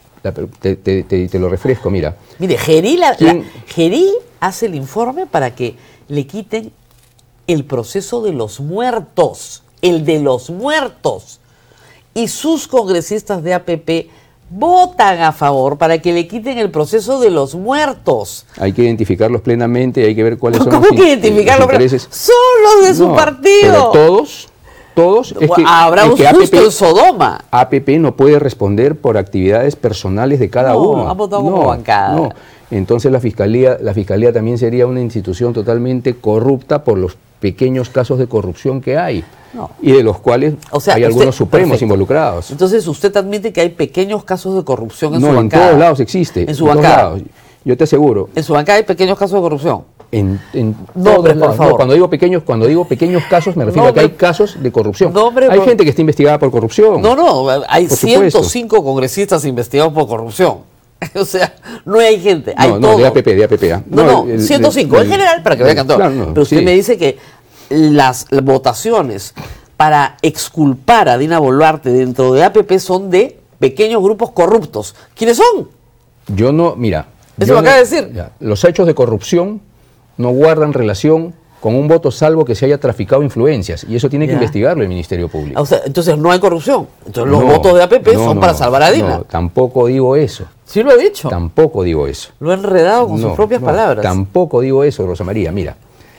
Te lo refresco, mira. Mire, Gerí hace el informe para que le quiten el proceso de los muertos, el de los muertos. Y sus congresistas de APP votan a favor para que le quiten el proceso de los muertos. Hay que identificarlos plenamente, hay que ver cuáles son ¿Cómo que identificarlos? los intereses. Son los de su partido. Pero todos, es que, habrá un susto en Sodoma. APP no puede responder por actividades personales de cada uno. Ha votado como bancada. No. Entonces la fiscalía también sería una institución totalmente corrupta por los pequeños casos de corrupción que hay. No. Y de los cuales hay algunos supremos perfecto. involucrados. Entonces usted admite que hay pequeños casos de corrupción en su No, en bancada. todos lados existe. En su todos bancada. lados. Yo te aseguro. En su bancada hay pequeños casos de corrupción. En Nombres, todos por lados. favor. No, cuando digo pequeños casos me refiero a que hay casos de corrupción. Nombre, hay por- gente que está investigada por corrupción. No, hay Por supuesto. 105 congresistas investigados por corrupción. O sea, no hay gente, hay No, todo. de APP. No, 105 en general, para que vean todo. Claro, no, Pero usted sí. me dice que las votaciones para exculpar a Dina Boluarte dentro de APP son de pequeños grupos corruptos. ¿Quiénes son? Yo no, mira. Eso yo lo acaba no- de decir. ya, los hechos de corrupción no guardan relación con un voto salvo que se haya traficado influencias. Y eso tiene que Ya. investigarlo el Ministerio Público. O sea, entonces no hay corrupción. Entonces los No, votos de APP no, son no, para salvar a Dina. No, tampoco digo eso. Sí lo he dicho. Tampoco digo eso. Lo he enredado con sus No, propias no, palabras. Tampoco digo eso, Rosa María. Mira,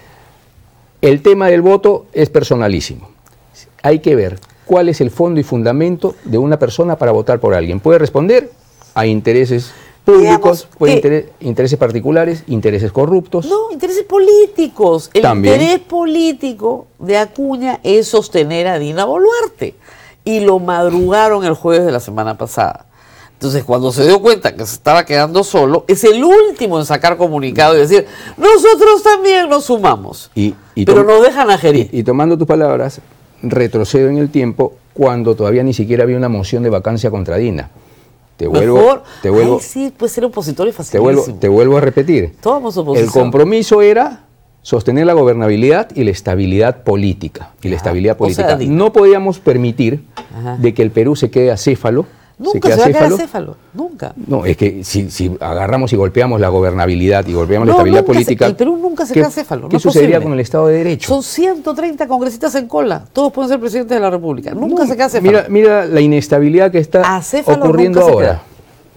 el tema del voto es personalísimo. Hay que ver cuál es el fondo y fundamento de una persona para votar por alguien. Puede responder a intereses públicos, Digamos que- intereses particulares, intereses corruptos. No, intereses políticos. El También. interés político de Acuña es sostener a Dina Boluarte. Y lo madrugaron el jueves de la semana pasada. Entonces, cuando se dio cuenta que se estaba quedando solo, es el último en sacar comunicado y decir, nosotros también nos sumamos. Y pero nos dejan a gerir. Y tomando tus palabras, retrocedo en el tiempo cuando todavía ni siquiera había una moción de vacancia contra Dina. Te vuelvo, Ay, sí, puede ser opositor y te vuelvo, facilísimo. te vuelvo a repetir. Tomamos oposición. El compromiso era sostener la gobernabilidad y la estabilidad política. Y la estabilidad o sea, política. Dina. No podíamos permitir Ajá. de que el Perú se quede acéfalo. Nunca se va a quedar acéfalo. Nunca. No, es que si agarramos y golpeamos la gobernabilidad y golpeamos la No, estabilidad nunca política. el Perú nunca se ¿qué- queda acéfalo. ¿Qué No es sucedería posible. con el Estado de Derecho? Son 130 congresistas en cola. Todos pueden ser presidentes de la República. Nunca No, se queda acéfalo. mira la inestabilidad que está Acéfalo ocurriendo nunca se ahora. queda.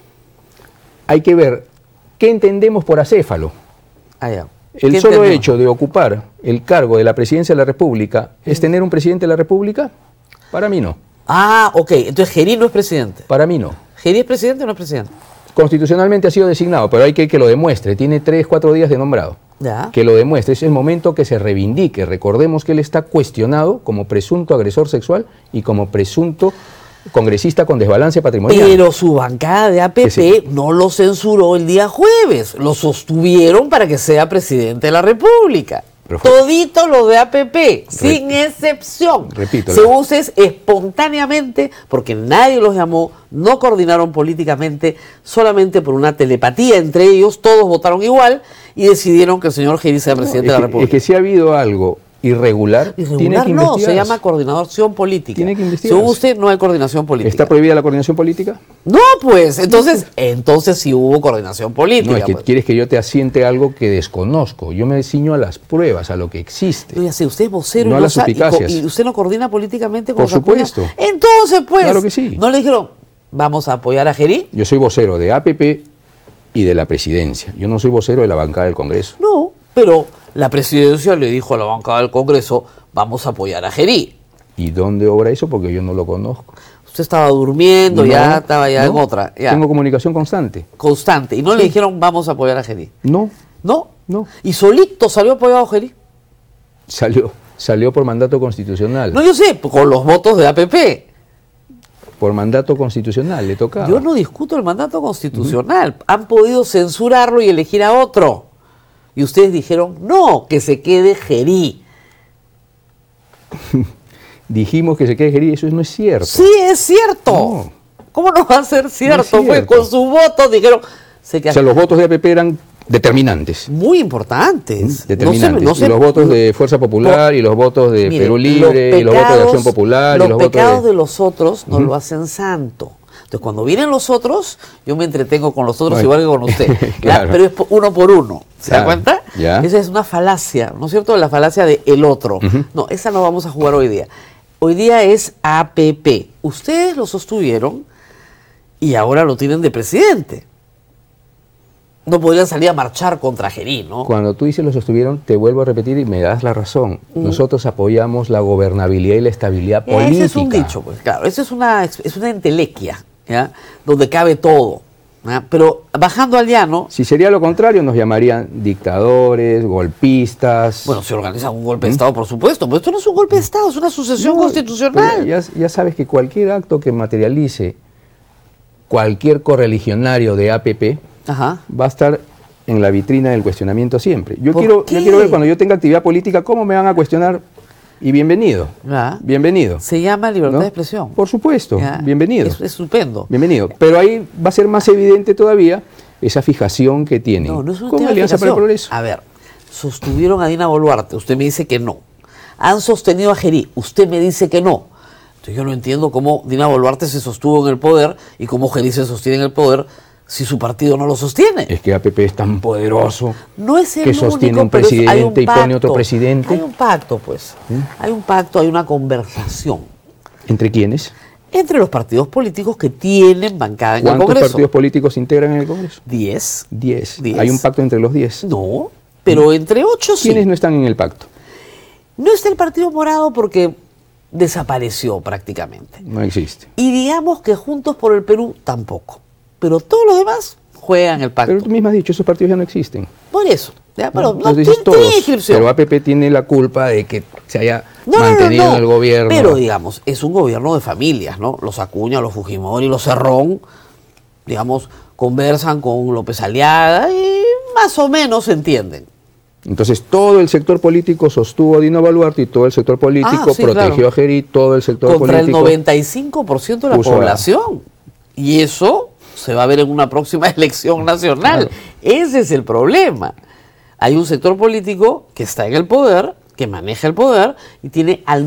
Hay que ver qué entendemos por acéfalo. Ah, ya. El ¿Qué solo entendemos? hecho de ocupar el cargo de la presidencia de la República es tener un presidente de la República. Para mí no. Ah, ok. Entonces Gerí no es presidente. Para mí no. ¿Gerí es presidente o no es presidente? Constitucionalmente ha sido designado, pero hay que lo demuestre. Tiene 3-4 días de nombrado. Ya. Que lo demuestre. Es el momento que se reivindique. Recordemos que él está cuestionado como presunto agresor sexual y como presunto congresista con desbalance patrimonial. Pero su bancada de APP Que sí. no lo censuró el día jueves. Lo sostuvieron para que sea presidente de la República. Pero fue- Todito lo de APP, sin excepción. Repito, Según ustedes, espontáneamente, porque nadie los llamó, no coordinaron políticamente, solamente por una telepatía entre ellos, todos votaron igual y decidieron que el señor Gerí sea presidente de la es República. que si ha habido algo irregular, tiene Irregular que no, investigarse. se llama coordinación política. Tiene que investigarse. Según usted, no hay coordinación política. ¿Está prohibida la coordinación política? No, pues, entonces sí hubo coordinación política. No, es que pues. quieres que yo te asiente algo que desconozco. Yo me ciño a las pruebas, a lo que existe. No, ya sé, usted es vocero No a y, las sa- y suspicacias. y usted no coordina políticamente con Por los Acuña. supuesto. Entonces, pues, Claro que sí. no le dijeron, vamos a apoyar a Gerí. Yo soy vocero de APP y de la presidencia. Yo no soy vocero de la bancada del Congreso. No, pero la presidencia le dijo a la bancada del Congreso, vamos a apoyar a Gerí. ¿Y dónde obra eso? Porque yo no lo conozco. Usted estaba durmiendo, No, ya estaba ya en no. otra, ya, Tengo comunicación constante. constante. Y no le dijeron, vamos a apoyar a Gerí. No, No. no. Y solito salió apoyado a Gerí. Salió por mandato constitucional. No, yo sé, con los votos de APP. Por mandato constitucional, le tocaba. Yo no discuto el mandato constitucional. Han podido censurarlo y elegir a otro. Y ustedes dijeron, no, que se quede Gerí. Dijimos que se quede Gerí, eso no es cierto. Sí, es cierto. No. ¿Cómo no va a ser cierto? Fue cierto. con sus votos, dijeron, se O queda sea, los votos de APP eran determinantes. muy importantes. Determinantes. No se- y los votos de Fuerza Popular, y los votos de Mire, Perú Libre, y los votos de Acción Popular, los y los votos pecados de... de los otros no lo hacen santo. Entonces, Entonces, cuando vienen los otros, yo me entretengo con los otros Bueno, igual que con usted. ¿ya? claro. Pero es uno por uno. ¿Se da Claro, cuenta? ya. Esa es una falacia, ¿no es cierto? La falacia de el otro. No, esa no vamos a jugar hoy día. Hoy día es APP. Ustedes lo sostuvieron y ahora lo tienen de presidente. No podrían salir a marchar contra Gerí, ¿no? Cuando tú dices lo sostuvieron, te vuelvo a repetir y me das la razón. Nosotros apoyamos la gobernabilidad y la estabilidad política. Ese es un dicho, pues claro. Esa es una entelequia, ¿ya? Donde cabe todo. ¿ya? Pero bajando al llano, Si sería lo contrario, nos llamarían dictadores, golpistas. bueno, se organiza un golpe de Estado, por supuesto, pero esto no es un golpe de Estado, es una sucesión No, constitucional. pero ya sabes que cualquier acto que materialice cualquier correligionario de APP Ajá. va a estar en la vitrina del cuestionamiento siempre. Yo ¿Por quiero qué? ver cuando yo tenga actividad política cómo me van a cuestionar y bienvenido. Ya. Bienvenido. Se llama libertad ¿no? de expresión. Por supuesto, Ya. bienvenido. Es estupendo. Bienvenido. Pero ahí va a ser más evidente todavía esa fijación que tienen No, no es un con tema de Alianza para el fijación. Progreso. A ver, sostuvieron a Dina Boluarte, usted me dice que no. Han sostenido a Gerí, usted me dice que no. Entonces yo no entiendo cómo Dina Boluarte se sostuvo en el poder y cómo Gerí se sostiene en el poder si su partido no lo sostiene. Es que APP es tan poderoso No es el que sostiene único, un pero hay presidente y pone otro pacto. presidente. Hay un pacto, pues. Hay un pacto, hay una conversación ¿Entre quiénes? entre los partidos políticos que tienen bancada en el ¿Cuántos Congreso. partidos políticos integran en el Congreso? 10. 10. 10. Hay un pacto entre los 10. No, pero entre 8 sí. ¿Quiénes no están en el pacto? No está el Partido Morado porque desapareció prácticamente. No existe. Y digamos que Juntos por el Perú tampoco. Pero todos los demás juegan el pacto. Pero tú mismo has dicho, esos partidos ya no existen. Por eso. ¿ya? Pero no, Entonces dices tiene todos, inscripción. pero APP tiene la culpa de que se haya No, mantenido en el gobierno. Pero digamos, es un gobierno de familias, ¿no? Los Acuña, los Fujimori, los Cerrón, digamos, conversan con López Aliaga y más o menos se entienden. Entonces todo el sector político sostuvo a Dina Boluarte y todo el sector político Sí, protegió claro. a Gerí, todo el sector Contra político. el 95% de la puso a- población. Y eso se va a ver en una próxima elección nacional. Claro. Ese es el problema. Hay un sector político que está en el poder, que maneja el poder y tiene al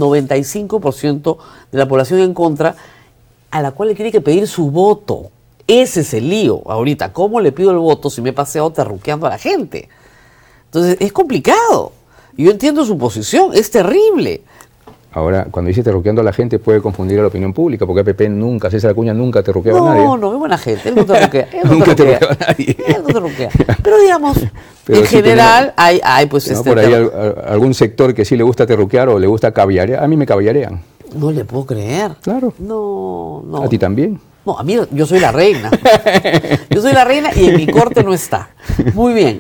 95% de la población en contra, a la cual le tiene que pedir su voto. Ese es el lío ahorita. ¿Cómo le pido el voto si me he paseado terruqueando a la gente? Entonces es complicado. Yo entiendo su posición, es terrible. Ahora, cuando dice terruqueando a la gente puede confundir a la opinión pública, porque APP nunca, César Acuña nunca terruqueaba a nadie. No, es buena gente, él no terruquea. Él no Nunca terruquea. terruqueaba a nadie. Él no terruquea. Pero digamos, Pero en sí general hay pues ¿No? este... Por ahí algún sector que sí le gusta terruquear o le gusta caviarear. A mí me caviarean. No le puedo creer. Claro. No. A ti también. No, a mí yo soy la reina. Yo soy la reina y en mi corte no está. Muy bien.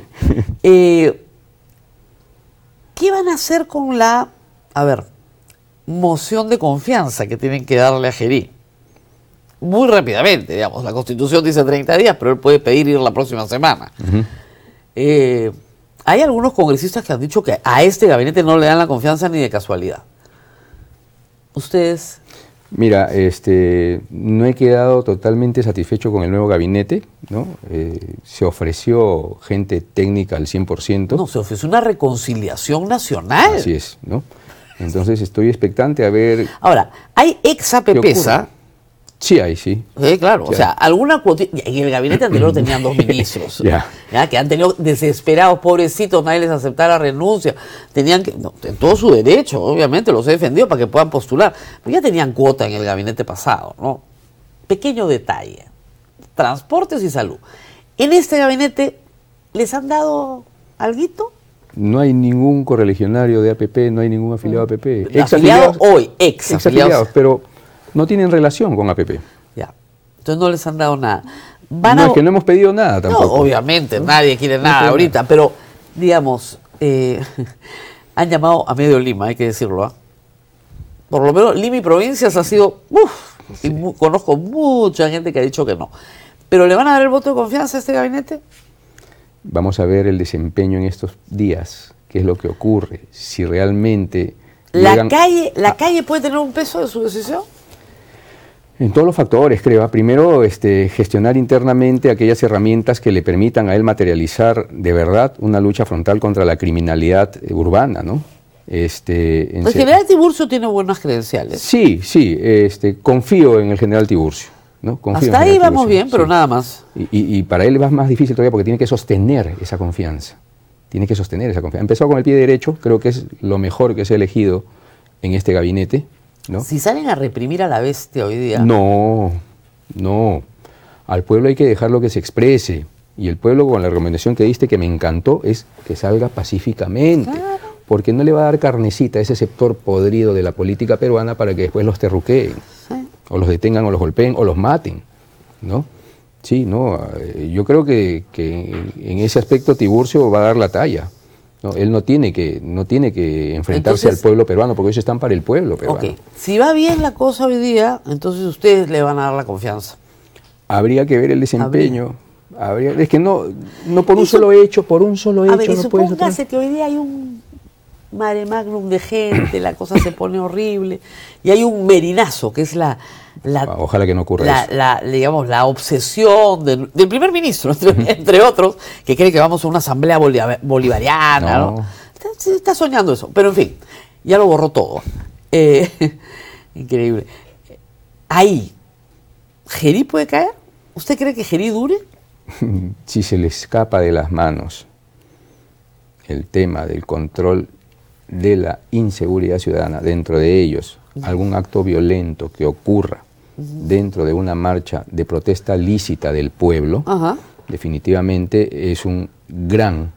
¿Qué van a hacer con la, moción de confianza que tienen que darle a Gerí? Muy rápidamente, digamos. La Constitución dice 30 días, pero él puede pedir ir la próxima semana. Hay algunos congresistas que han dicho que a este gabinete no le dan la confianza ni de casualidad. ¿Ustedes? Mira, no he quedado totalmente satisfecho con el nuevo gabinete, ¿no? Se ofreció gente técnica al 100%. No, se ofreció una reconciliación nacional. Así es, ¿no? Entonces estoy expectante a ver. Ahora, hay ex APPsa. Sí hay, sí. Claro, Ya. o sea, alguna cuotita. En el gabinete anterior tenían 2 ministros. Ya. Que han tenido desesperados, pobrecitos, nadie les aceptara la renuncia. Tenían que, en todo su derecho, obviamente, los he defendido para que puedan postular. Pero ya tenían cuota en el gabinete pasado, ¿no? Pequeño detalle. Transportes y salud. En este gabinete, ¿les han dado alguito? No hay ningún correligionario de APP, no hay ningún afiliado de APP. Afiliado hoy, ex Exafiliados, afiliados. pero no tienen relación con APP. Ya. Entonces no les han dado nada. No, es que no hemos pedido nada tampoco. No, obviamente, nadie quiere nada quiere ahorita, pero digamos, han llamado a medio Lima, hay que decirlo. ¿Ah? Por lo menos Lima y provincias ha sido, y conozco mucha gente que ha dicho que no. ¿Pero le van a dar el voto de confianza a este gabinete? Vamos a ver el desempeño en estos días, qué es lo que ocurre, si realmente... ¿La llegan calle puede tener un peso de su decisión? En todos los factores, creo. Primero, gestionar internamente aquellas herramientas que le permitan a él materializar de verdad una lucha frontal contra la criminalidad urbana, ¿no? El general Tiburcio tiene buenas credenciales. Sí, confío en el general Tiburcio, ¿no? Confío Hasta en ahí Gerardo vamos Lucio, bien, pero sí. nada más. Y para él va más difícil todavía porque tiene que sostener esa confianza. Tiene que sostener esa confianza. Empezó con el pie derecho, creo que es lo mejor que se ha elegido en este gabinete, ¿no? Si salen a reprimir a la bestia hoy día... No, no. Al pueblo hay que dejarlo que se exprese. Y el pueblo, con la recomendación que diste, que me encantó, es que salga pacíficamente. Claro. Porque no le va a dar carnecita a ese sector podrido de la política peruana para que después los terruqueen, Sí. o los detengan, o los golpeen, o los maten, ¿no? Sí, no, yo creo que en ese aspecto Tiburcio va a dar la talla, ¿no? Él no tiene que enfrentarse Entonces, al pueblo peruano, porque ellos están para el pueblo peruano. Ok, si va bien la cosa hoy día, entonces ustedes le van a dar la confianza. Habría que ver el desempeño. Es que no por un solo hecho, A ver, y no puedes supóngase que hoy día hay un mare magnum de gente, la cosa se pone horrible, y hay un merinazo, que es Ojalá que no ocurra eso. digamos, la obsesión del primer ministro, entre otros, que cree que vamos a una asamblea bolivariana, ¿no? Está soñando eso, pero en fin, ya lo borró todo. Increíble. Ahí, ¿Gerí puede caer? ¿Usted cree que Gerí dure? Si se le escapa de las manos el tema del control de la inseguridad ciudadana dentro de ellos, algún acto violento que ocurra dentro de una marcha de protesta lícita del pueblo, Ajá. definitivamente es un gran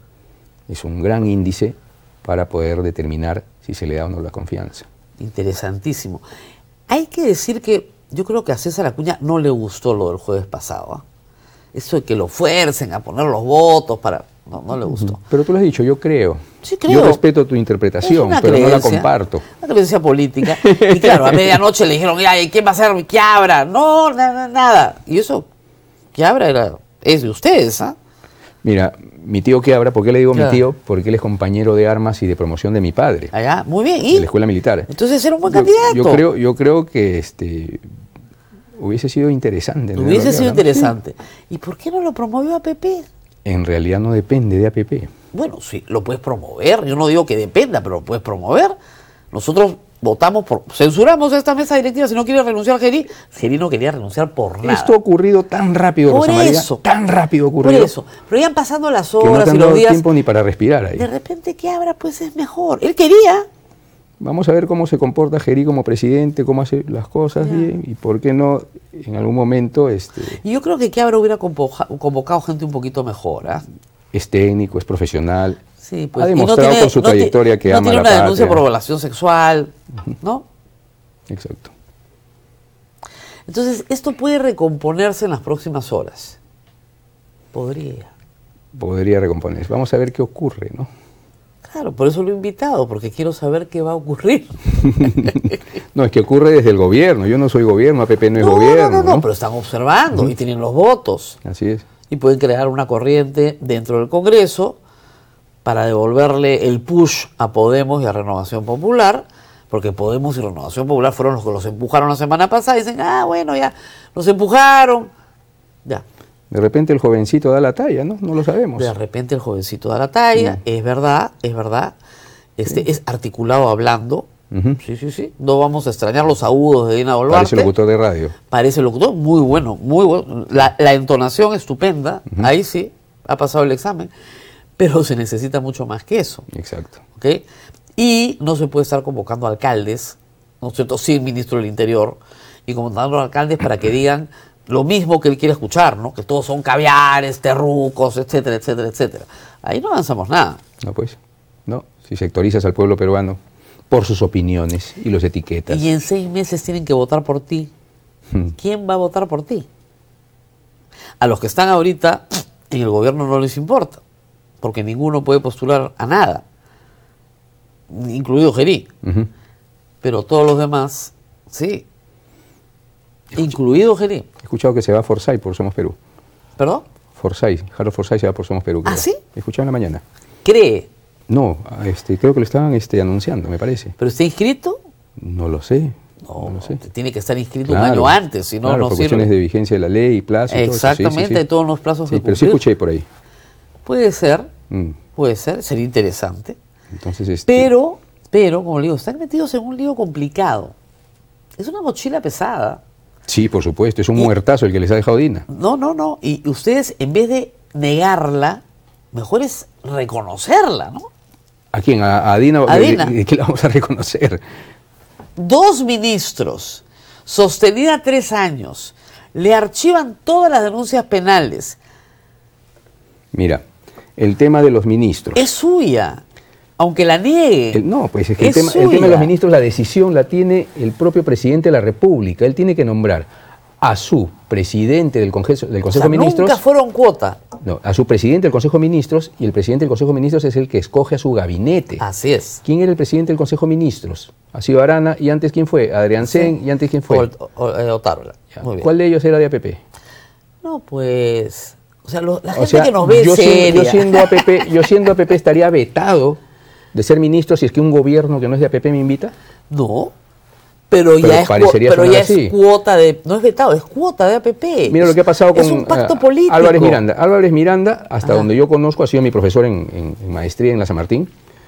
índice para poder determinar si se le da o no la confianza. Interesantísimo. Hay que decir que yo creo que a César Acuña no le gustó lo del jueves pasado, ¿ah? Eso de que lo fuercen a poner los votos para... No le gustó. Pero tú lo has dicho, yo creo. Sí, creo. Yo respeto tu interpretación, Es una pero no la creencia, comparto. Una creencia política. Y claro, a medianoche le dijeron, ¿y quién va a ser Quiabra? No, nada. Y eso, Quiabra es de ustedes, ¿ah? Mira, mi tío Quiabra, ¿por qué le digo Claro. mi tío? Porque él es compañero de armas y de promoción de mi padre, Allá, muy bien. de ¿Y? la escuela militar. Entonces era un buen candidato. Yo creo que hubiese sido interesante. ¿no? Hubiese sido Sí. interesante. ¿Y por qué no lo promovió APP? En realidad no depende de APP. Bueno, sí, lo puedes promover. Yo no digo que dependa, pero lo puedes promover. Nosotros votamos censuramos esta mesa directiva. Si no quiere renunciar Gerí, Gerí no quería renunciar por nada. Esto ha ocurrido tan rápido, Por Rosa María, eso. tan rápido Por ocurrido, eso. Pero iban pasando las que no horas te han y los dado días. tiempo ni para respirar ahí. De repente, ¿qué habrá? Pues es mejor. Él quería. Vamos a ver cómo se comporta Gerí como presidente, cómo hace las cosas Ya. bien, y por qué no en algún momento Y yo creo que Quiabra hubiera convocado gente un poquito mejor, ¿ah? es técnico, es profesional. Sí, pues, Ha y no demostrado tiene- con su no ti- trayectoria que no ama tiene la una denuncia patria. por violación sexual, ¿no? Exacto. Entonces, esto puede recomponerse en las próximas horas. Podría recomponerse. Vamos a ver qué ocurre, ¿no? Claro, por eso lo he invitado, porque quiero saber qué va a ocurrir. No, es que ocurre desde el gobierno. Yo no soy gobierno, APP no es gobierno, no, pero están observando y tienen los votos. Así es. Y pueden crear una corriente dentro del Congreso para devolverle el push a Podemos y a Renovación Popular, porque Podemos y Renovación Popular fueron los que los empujaron la semana pasada y dicen, bueno, ya, los empujaron. Ya. De repente el jovencito da la talla, ¿no? No lo sabemos. De repente el jovencito da la talla, es verdad. Es articulado hablando. Ujú. Sí. No vamos a extrañar los agudos de Dina Boluarte. Parece locutor de radio. Parece locutor, muy bueno, muy bueno. La entonación estupenda, ahí sí, ha pasado el examen, pero se necesita mucho más que eso. Exacto. ¿Ok? Y no se puede estar convocando alcaldes, ¿no es cierto?, sin ministro del Interior, y convocando alcaldes para que digan lo mismo que él quiere escuchar, ¿no? Que todos son caviares, terrucos, etcétera, etcétera, etcétera. Ahí no avanzamos nada. No, pues. No. Si sectorizas al pueblo peruano por sus opiniones y los etiquetas. Y en 6 meses tienen que votar por ti. ¿Quién va a votar por ti? A los que están ahorita en el gobierno no les importa, porque ninguno puede postular a nada, incluido Gerí. Ujú. Pero todos los demás, sí. Incluido Gerí. He escuchado que se va Forsyth por Somos Perú. ¿Perdón? Harold Forsyth se va por Somos Perú. ¿Ah, creo. sí? He escuchado en la mañana. Cree, No, creo que lo estaban anunciando, me parece. pero está inscrito. No lo sé. No, lo sé. tiene que estar inscrito Claro, un año antes, si no, claro, no por sirve. cuestiones de vigencia de la ley y plazo. y todo eso. Sí, Exactamente, sí, sí. hay todos los plazos Sí, que pero sí cumplir. escuché por ahí. Puede ser, Mm. sería interesante. Entonces, Pero, como le digo, están metidos en un lío complicado. Es una mochila pesada. Sí, por supuesto, es un muertazo el que les ha dejado Dina. No. Y ustedes, en vez de negarla, mejor es reconocerla, ¿no? ¿A quién? ¿A Dina? A Dina. ¿De qué la vamos a reconocer? 2 ministros, sostenida 3 años, le archivan todas las denuncias penales. Mira, el tema de los ministros. Es suya, aunque la niegue. No, pues es que el tema suya. de los ministros, la decisión la tiene el propio presidente de la República. Él tiene que nombrar a su presidente del Consejo de Ministros. Nunca fueron cuota. No, a su presidente del Consejo de Ministros, y el presidente del Consejo de Ministros es el que escoge a su gabinete. Así es. ¿Quién era el presidente del Consejo de Ministros? Ha sido Arana, y antes ¿quién fue? Adrián Sen, y antes ¿quién fue? Otárola. Muy bien. ¿Cuál de ellos era de APP? No, pues... O sea, la gente que nos ve yo seria. yo siendo APP estaría vetado de ser ministro si es que un gobierno que no es de APP me invita. No, pero ya es cuota de... No es vetado, es cuota de APP. Mira lo que ha pasado con es un pacto político. Álvarez Miranda. Álvarez Miranda, hasta donde yo conozco, ha sido mi profesor en maestría en la San Martín.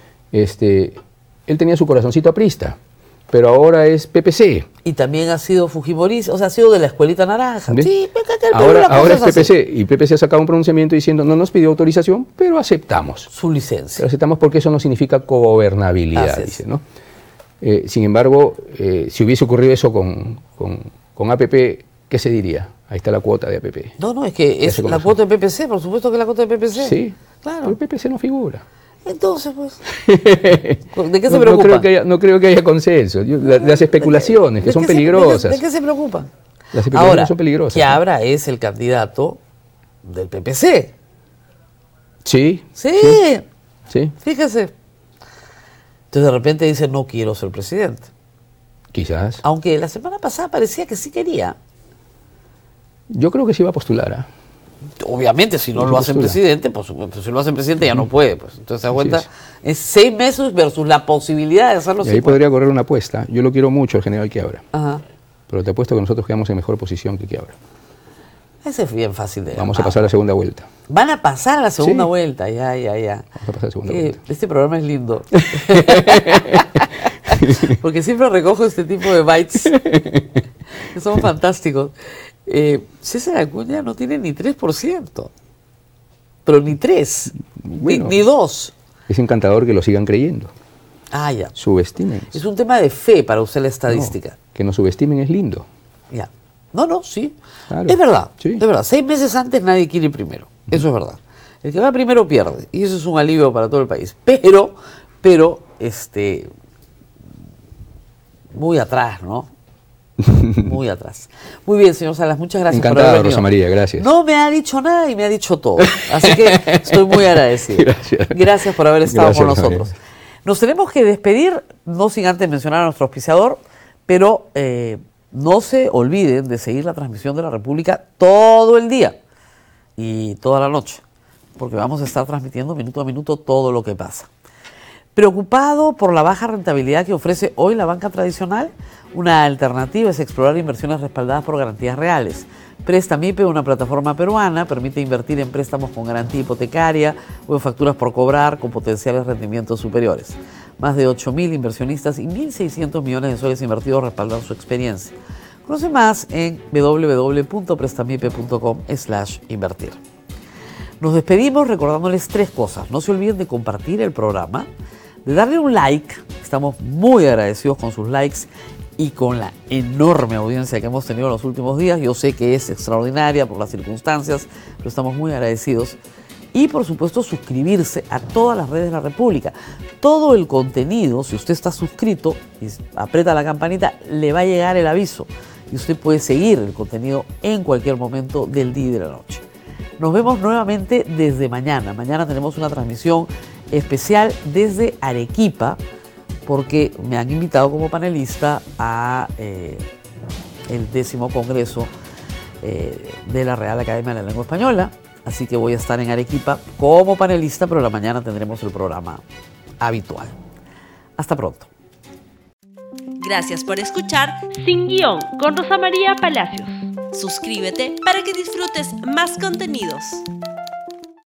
Él tenía su corazoncito aprista, pero ahora es PPC. Y también ha sido fujimorista, o sea, ha sido de la escuelita naranja. ¿Ves? Sí, ahora es PPC, y PPC ha sacado un pronunciamiento diciendo no nos pidió autorización, pero aceptamos. Su licencia. Pero aceptamos porque eso no significa gobernabilidad, dice, ¿no? Sin embargo, si hubiese ocurrido eso con APP, ¿qué se diría? Ahí está la cuota de APP. No, es que es la cuota de PPC, por supuesto que es la cuota de PPC. Sí, claro. Pero el PPC no figura. Entonces, pues, ¿de qué se preocupa? No creo que haya consenso. Las especulaciones, que son peligrosas. ¿De qué se preocupan? Las especulaciones Ahora, son peligrosas. Chiabra es el candidato del PPC. Sí. Sí. Fíjese. Entonces de repente dice, no quiero ser presidente. Quizás. Aunque la semana pasada parecía que sí quería. Yo creo que sí va a postular. Obviamente, si no lo hacen presidente, pues si lo hacen presidente ya no puede. Pues. Entonces se da cuenta, es 6 meses versus la posibilidad de hacerlo. Y ahí podría correr una apuesta. Yo lo quiero mucho, el general Chiabra. Ajá. Pero te apuesto que nosotros quedamos en mejor posición que Chiabra. Ese es bien fácil de Vamos a pasar a la segunda vuelta. Van a pasar a la segunda vuelta, ya. Vamos a pasar a la segunda vuelta. Este programa es lindo. Porque siempre recojo este tipo de bytes que son fantásticos. César Acuña no tiene ni 3%, pero ni 3, bueno, ni 2. Es encantador que lo sigan creyendo. Ya. Subestimen. Es un tema de fe para usar la estadística. No, que nos subestimen es lindo. Ya. Sí. Claro. Es verdad. 6 meses antes nadie quiere ir primero. Eso es verdad. El que va primero pierde. Y eso es un alivio para todo el país. Pero, muy atrás, ¿no? Muy atrás. Muy bien, señor Salas, muchas gracias. Encantada, por haber venido. Rosa María, gracias. No me ha dicho nada y me ha dicho todo. Así que estoy muy agradecido. Gracias por haber estado con nosotros. María. Nos tenemos que despedir, no sin antes mencionar a nuestro auspiciador, pero no se olviden de seguir la transmisión de La República todo el día y toda la noche, porque vamos a estar transmitiendo minuto a minuto todo lo que pasa. Preocupado por la baja rentabilidad que ofrece hoy la banca tradicional, una alternativa es explorar inversiones respaldadas por garantías reales. Prestamipe, una plataforma peruana, permite invertir en préstamos con garantía hipotecaria o en facturas por cobrar con potenciales rendimientos superiores. Más de 8.000 inversionistas y 1.600 millones de soles invertidos respaldan su experiencia. Conoce más en www.prestamipe.com/invertir. Nos despedimos recordándoles 3 cosas. No se olviden de compartir el programa, de darle un like. Estamos muy agradecidos con sus likes y con la enorme audiencia que hemos tenido en los últimos días. Yo sé que es extraordinaria por las circunstancias, pero estamos muy agradecidos. Y por supuesto suscribirse a todas las redes de la República. Todo el contenido, si usted está suscrito y aprieta la campanita, le va a llegar el aviso. Y usted puede seguir el contenido en cualquier momento del día y de la noche. Nos vemos nuevamente desde mañana. Mañana tenemos una transmisión especial desde Arequipa, porque me han invitado como panelista a el 10º Congreso de la Real Academia de la Lengua Española. Así que voy a estar en Arequipa como panelista, pero la mañana tendremos el programa habitual. Hasta pronto. Gracias por escuchar Sin Guión con Rosa María Palacios. Suscríbete para que disfrutes más contenidos.